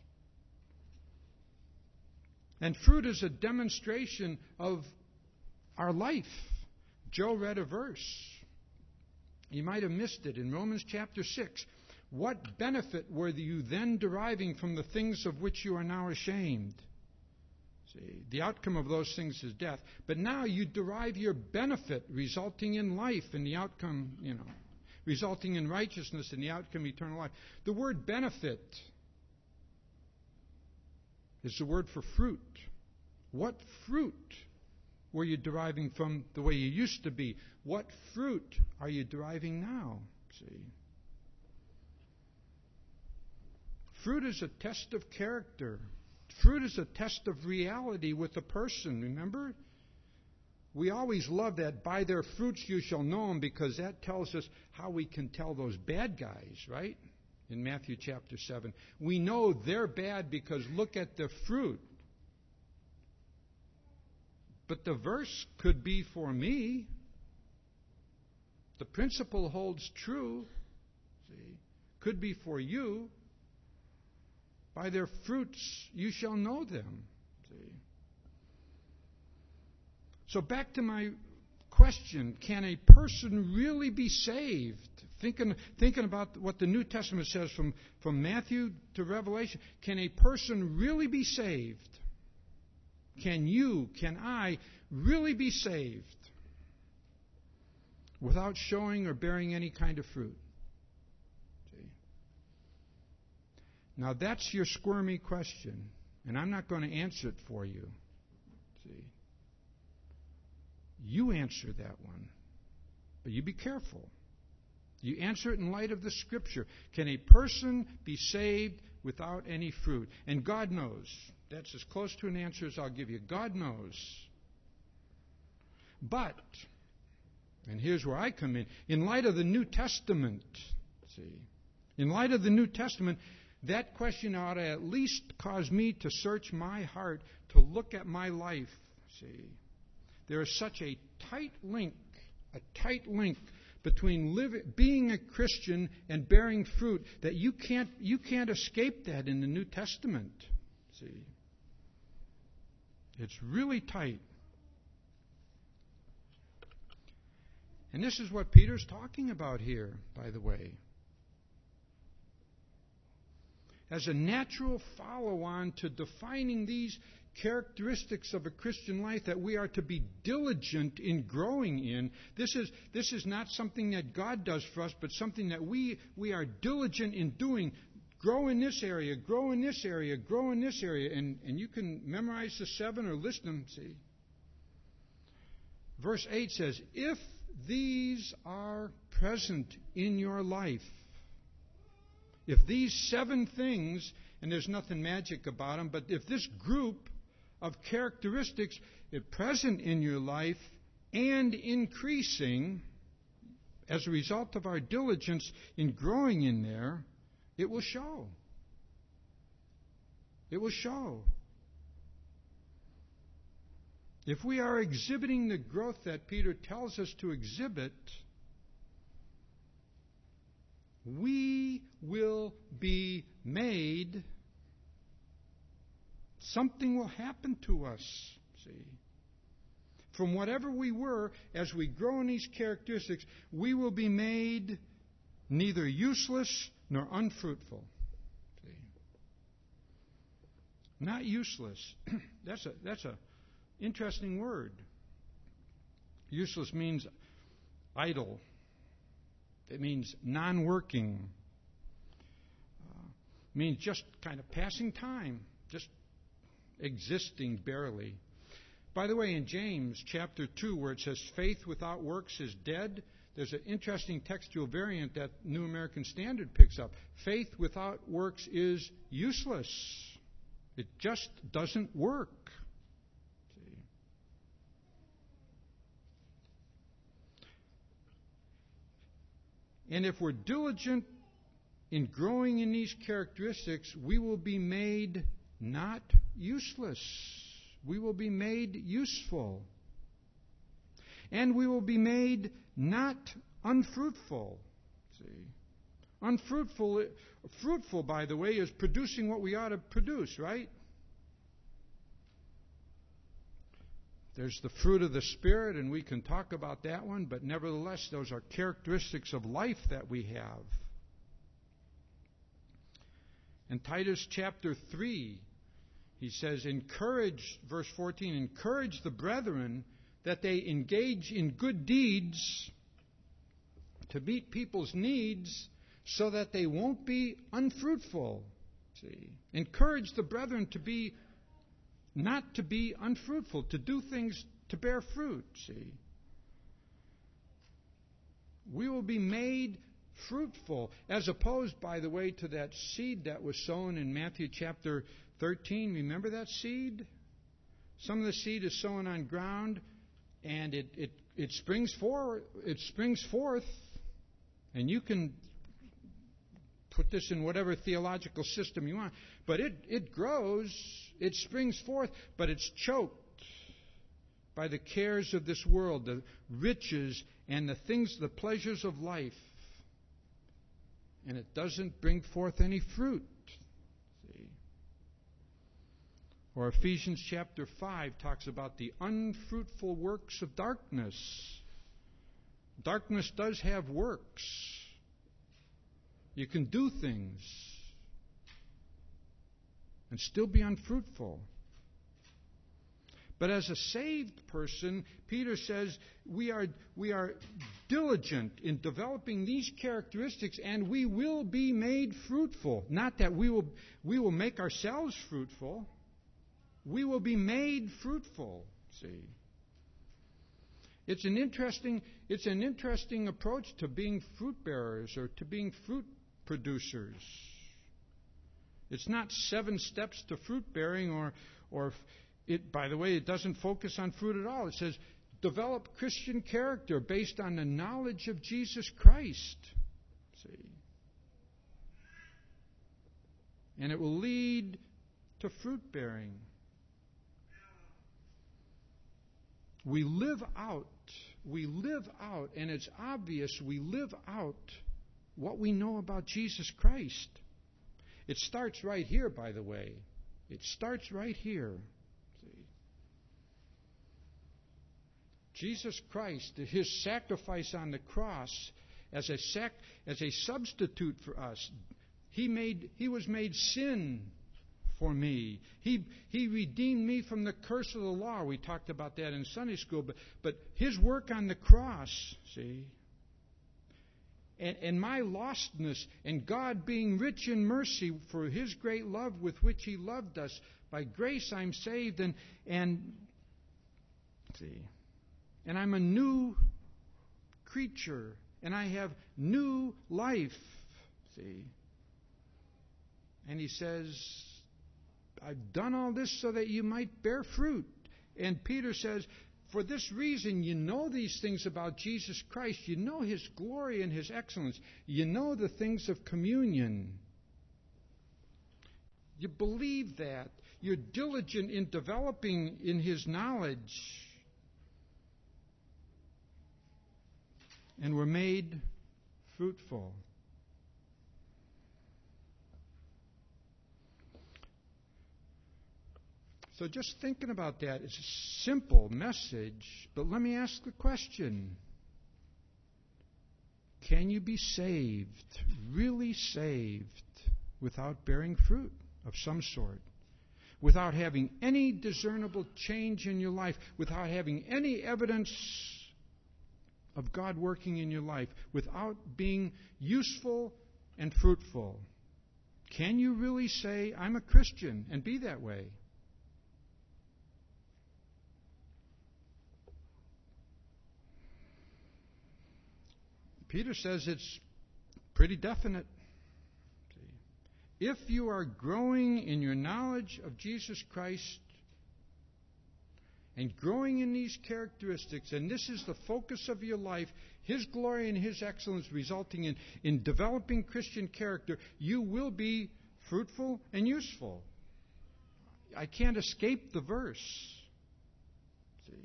And fruit is a demonstration of our life. Joe read a verse. You might have missed it in Romans chapter 6. What benefit were you then deriving from the things of which you are now ashamed? See, the outcome of those things is death. But now you derive your benefit resulting in life, and the outcome, resulting in righteousness, and the outcome eternal life. The word benefit is the word for fruit. What fruit were you deriving from the way you used to be? What fruit are you deriving now? See? Fruit is a test of character. Fruit is a test of reality with a person, remember? We always love that, by their fruits you shall know them, because that tells us how we can tell those bad guys, right? In Matthew chapter 7. We know they're bad because look at the fruit. But the verse could be for me. The principle holds true. See? Could be for you. By their fruits you shall know them. See? So back to my question, can a person really be saved? Thinking about what the New Testament says from Matthew to Revelation, can a person really be saved? Can I really be saved without showing or bearing any kind of fruit? Now, that's your squirmy question, and I'm not going to answer it for you. See? You answer that one, but you be careful. You answer it in light of the Scripture. Can a person be saved without any fruit? And God knows. That's as close to an answer as I'll give you. God knows. But, and here's where I come in light of the New Testament, in light of the New Testament, that question ought to at least cause me to search my heart, to look at my life. See, there is such a tight link between being a Christian and bearing fruit that you can't escape that in the New Testament. See, it's really tight. And this is what Peter's talking about here, by the way. As a natural follow-on to defining these characteristics of a Christian life that we are to be diligent in growing in. This is not something that God does for us, but something that we are diligent in doing. Grow in this area, grow in this area, grow in this area. And you can memorize the 7 or list them, see. Verse 8 says, if these are present in your life, if these 7 things, and there's nothing magic about them, but if this group of characteristics is present in your life and increasing as a result of our diligence in growing in there, it will show. It will show. If we are exhibiting the growth that Peter tells us to exhibit, we will be made. Something will happen to us. See, from whatever we were, as we grow in these characteristics, we will be made neither useless nor unfruitful. See? Not useless. That's a interesting word. Useless means idle. It means non-working. Means just kind of passing time, just existing barely. By the way, in James chapter 2, where it says faith without works is dead, there's an interesting textual variant that New American Standard picks up. Faith without works is useless. It just doesn't work. See? And if we're diligent in growing in these characteristics, we will be made not useless. We will be made useful. And we will be made not unfruitful. See? Fruitful, by the way, is producing what we ought to produce, right? There's the fruit of the Spirit, and we can talk about that one, but nevertheless, those are characteristics of life that we have. In Titus chapter 3, he says, encourage, verse 14, encourage the brethren that they engage in good deeds to meet people's needs so that they won't be unfruitful. See? Encourage the brethren not to be unfruitful, to do things to bear fruit. See? We will be made fruitful, as opposed, by the way, to that seed that was sown in Matthew chapter 13. Remember that seed? Some of the seed is sown on ground, and it springs forth. It springs forth, and you can put this in whatever theological system you want. But it grows, it springs forth, but it's choked by the cares of this world, the riches and the things, the pleasures of life. And it doesn't bring forth any fruit. See? Or Ephesians chapter 5 talks about the unfruitful works of darkness. Darkness does have works. You can do things and still be unfruitful. But as a saved person, Peter says we are diligent in developing these characteristics, and we will be made fruitful. Not that we will make ourselves fruitful. We will be made fruitful. See, it's an interesting approach to being fruit bearers or to being fruit producers. It's not 7 steps to fruit bearing, or it. By the way, it doesn't focus on fruit at all. It says develop Christian character based on the knowledge of Jesus Christ. See, and it will lead to fruit bearing. We live out, and it's obvious we live out what we know about Jesus Christ. It starts right here, by the way. It starts right here. See? Jesus Christ, His sacrifice on the cross as a substitute for us. He was made sin for me. He redeemed me from the curse of the law. We talked about that in Sunday school. But His work on the cross, see, and my lostness, and God being rich in mercy for His great love with which He loved us. By grace I'm saved, and see, and I'm a new creature, and I have new life. See, and He says, I've done all this so that you might bear fruit. And Peter says, for this reason, you know these things about Jesus Christ. You know His glory and His excellence. You know the things of communion. You believe that. You're diligent in developing in His knowledge. And we're made fruitful. So just thinking about that, it's a simple message, but let me ask the question. Can you be saved, really saved, without bearing fruit of some sort? Without having any discernible change in your life, without having any evidence of God working in your life, without being useful and fruitful? Can you really say, I'm a Christian, and be that way? Peter says it's pretty definite. If you are growing in your knowledge of Jesus Christ and growing in these characteristics, and this is the focus of your life, His glory and His excellence resulting in developing Christian character, you will be fruitful and useful. I can't escape the verse. See?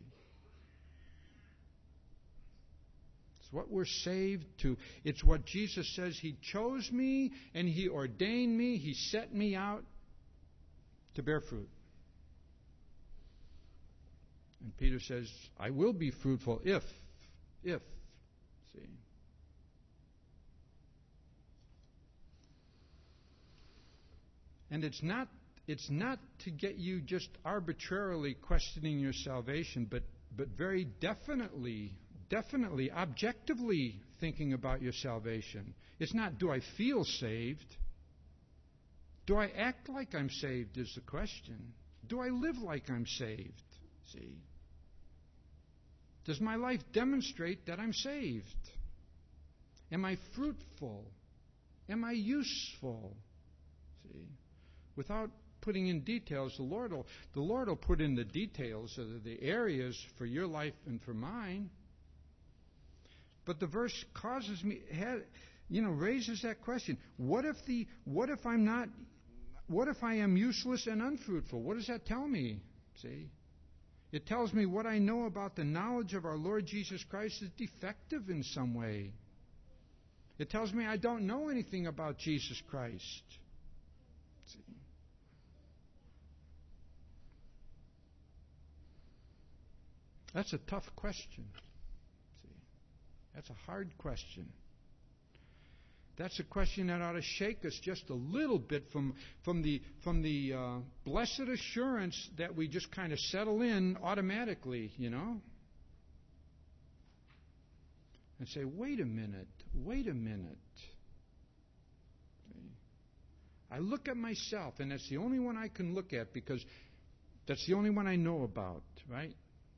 It's what we're saved to. It's what Jesus says. He chose me and He ordained me. He set me out to bear fruit. And Peter says, I will be fruitful if. See. And it's not to get you just arbitrarily questioning your salvation, but very definitely, objectively thinking about your salvation. It's not, do I feel saved? Do I act like I'm saved is the question. Do I live like I'm saved? See? Does my life demonstrate that I'm saved? Am I fruitful? Am I useful? See? Without putting in details, the Lord will put in the details of the areas for your life and for mine. But the verse raises that question. What if I am useless and unfruitful? What does that tell me? See? It tells me what I know about the knowledge of our Lord Jesus Christ is defective in some way. It tells me I don't know anything about Jesus Christ. See? That's a tough question. See? That's a hard question. That's a question that ought to shake us just a little bit from the blessed assurance that we just kind of settle in automatically, and say, wait a minute. See? I look at myself, and that's the only one I can look at because that's the only one I know about, right?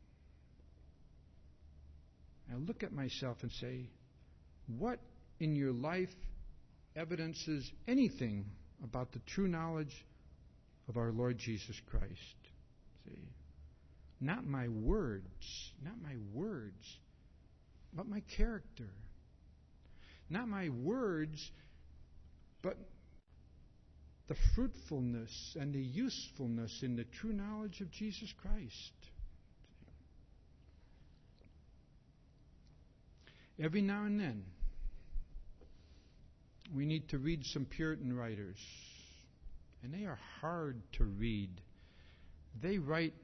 I look at myself and say, what in your life evidences anything about the true knowledge of our Lord Jesus Christ? See? Not my words, but my character. Not my words, but the fruitfulness and the usefulness in the true knowledge of Jesus Christ. Every now and then, we need to read some Puritan writers. And they are hard to read. They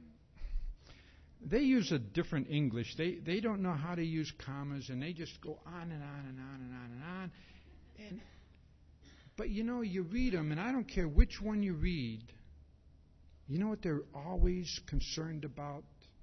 use a different English. They don't know how to use commas, and they just go on and on and on and on and on. But you read them, and I don't care which one you read. You know what they're always concerned about?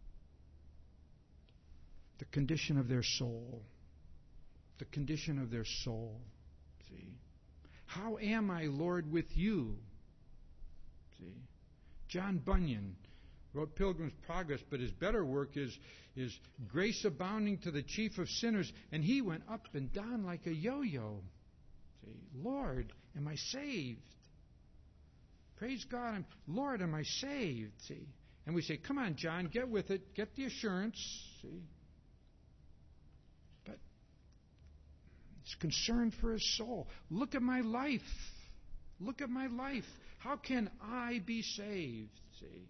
The condition of their soul. The condition of their soul. See? How am I, Lord, with you? See? John Bunyan wrote Pilgrim's Progress, but his better work is Grace Abounding to the Chief of Sinners, and he went up and down like a yo-yo. See? Lord, am I saved? Praise God. Lord, am I saved? See? And we say, come on, John, get with it. Get the assurance. See? He's concerned for his soul. Look at my life. Look at my life. How can I be saved? See?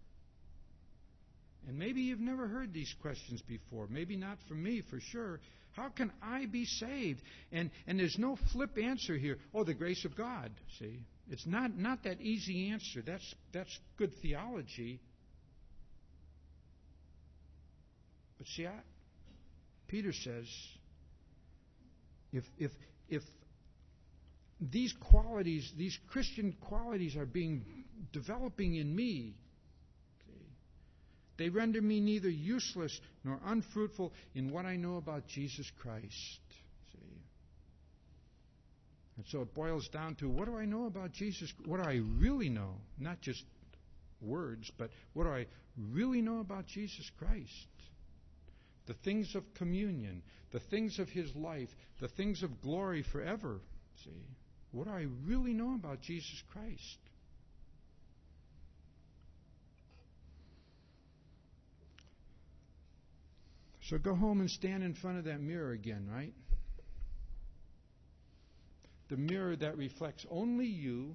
And maybe you've never heard these questions before. Maybe not from me, for sure. How can I be saved? And there's no flip answer here. Oh, the grace of God. See, it's not that easy answer. That's good theology. But see, Peter says, if these qualities, these Christian qualities, are developing in me, they render me neither useless nor unfruitful in what I know about Jesus Christ. See? And so it boils down to, what do I know about Jesus? What do I really know? Not just words, but what do I really know about Jesus Christ? The things of communion, the things of His life, the things of glory forever. See? What do I really know about Jesus Christ? So go home and stand in front of that mirror again, right? The mirror that reflects only you.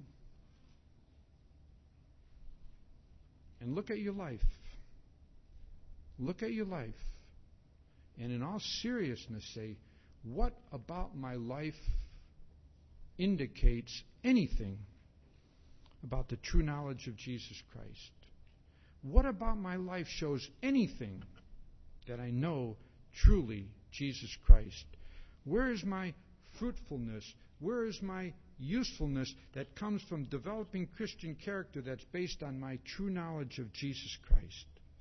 And look at your life. Look at your life. And in all seriousness say, what about my life indicates anything about the true knowledge of Jesus Christ? What about my life shows anything that I know truly Jesus Christ? Where is my fruitfulness? Where is my usefulness that comes from developing Christian character that's based on my true knowledge of Jesus Christ?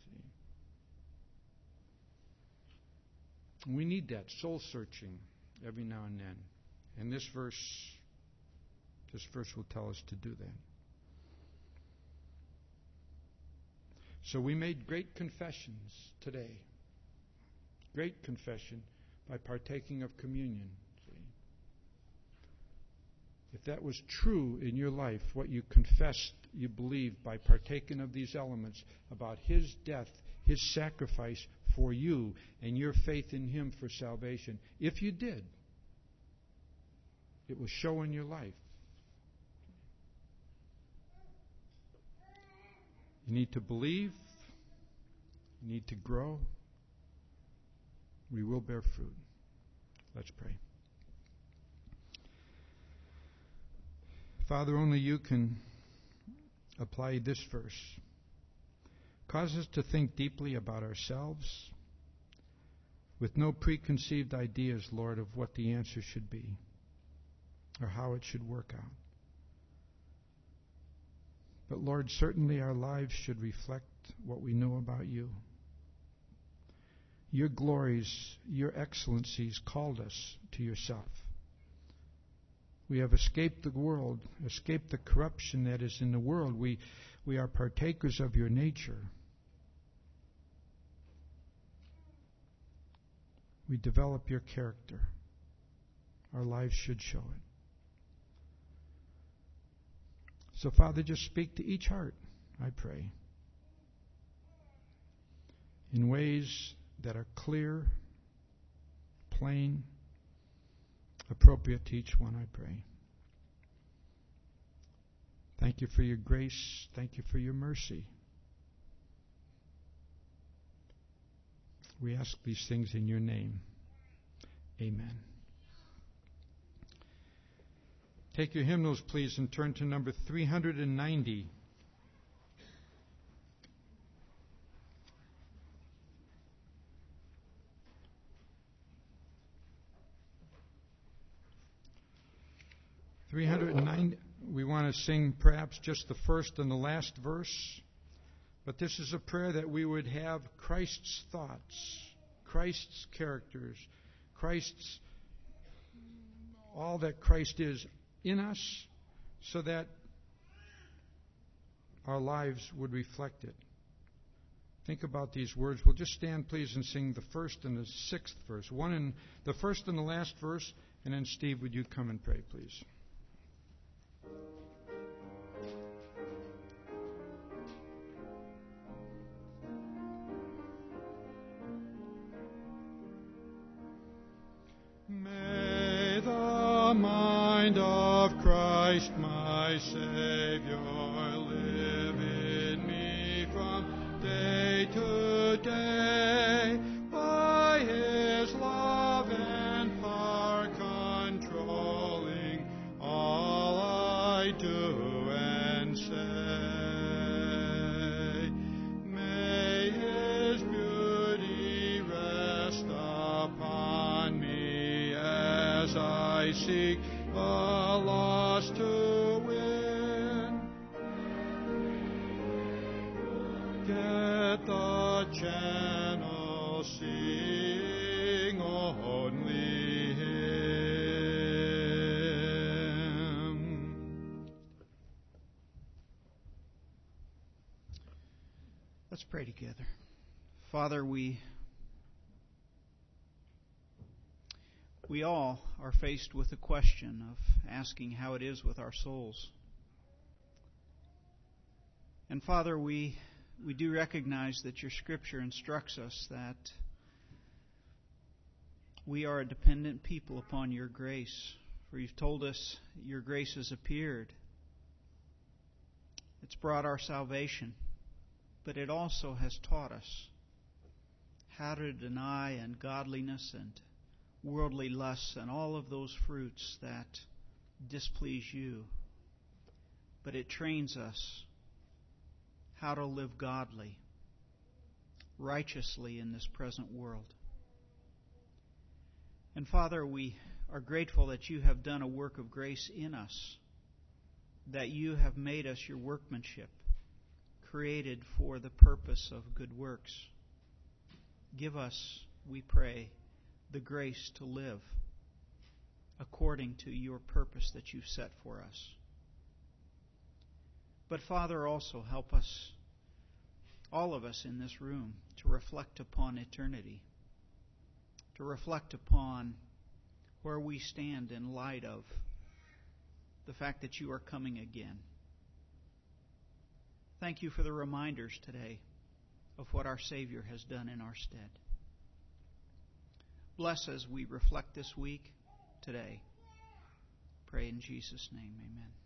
See? We need that soul searching every now and then. And this verse will tell us to do that. So we made great confessions today. Great confession by partaking of communion. See? If that was true in your life, what you confessed, you believed by partaking of these elements about His death, His sacrifice for you, and your faith in Him for salvation, if you did, it will show in your life. You need to believe. You need to grow. We will bear fruit. Let's pray. Father, only You can apply this verse. Cause us to think deeply about ourselves with no preconceived ideas, Lord, of what the answer should be or how it should work out. But Lord, certainly our lives should reflect what we know about You. Your glories, Your excellencies called us to Yourself. We have escaped the world, escaped the corruption that is in the world. We are partakers of Your nature. We develop Your character. Our lives should show it. So, Father, just speak to each heart, I pray, in ways that are clear, plain, appropriate to each one, I pray. Thank You for Your grace. Thank You for Your mercy. We ask these things in Your name. Amen. Take your hymnals, please, and turn to number 390. We want to sing perhaps just the first and the last verse, but this is a prayer that we would have Christ's thoughts, Christ's characters, Christ's, all that Christ is in us, so that our lives would reflect it. Think about these words. We'll just stand, please, and sing the first and the sixth verse. The first and the last verse, and then Steve, would you come and pray, please? May the mind of Christ, my Savior, live in me from day to day by His love and seek the lost to win. Get the channel, sing only Him. Let's pray together. Father, we all are faced with the question of asking how it is with our souls. And Father, we do recognize that your Scripture instructs us that we are a dependent people upon your grace. For you've told us your grace has appeared. It's brought our salvation, but it also has taught us how to deny ungodliness and worldly lusts and all of those fruits that displease you. But it trains us how to live godly, righteously in this present world. And Father, we are grateful that you have done a work of grace in us, that you have made us your workmanship, created for the purpose of good works. Give us, we pray, the grace to live according to your purpose that you've set for us. But Father, also help us, all of us in this room, to reflect upon eternity, to reflect upon where we stand in light of the fact that you are coming again. Thank you for the reminders today of what our Savior has done in our stead. Bless as we reflect this week today. Pray in Jesus' name, amen.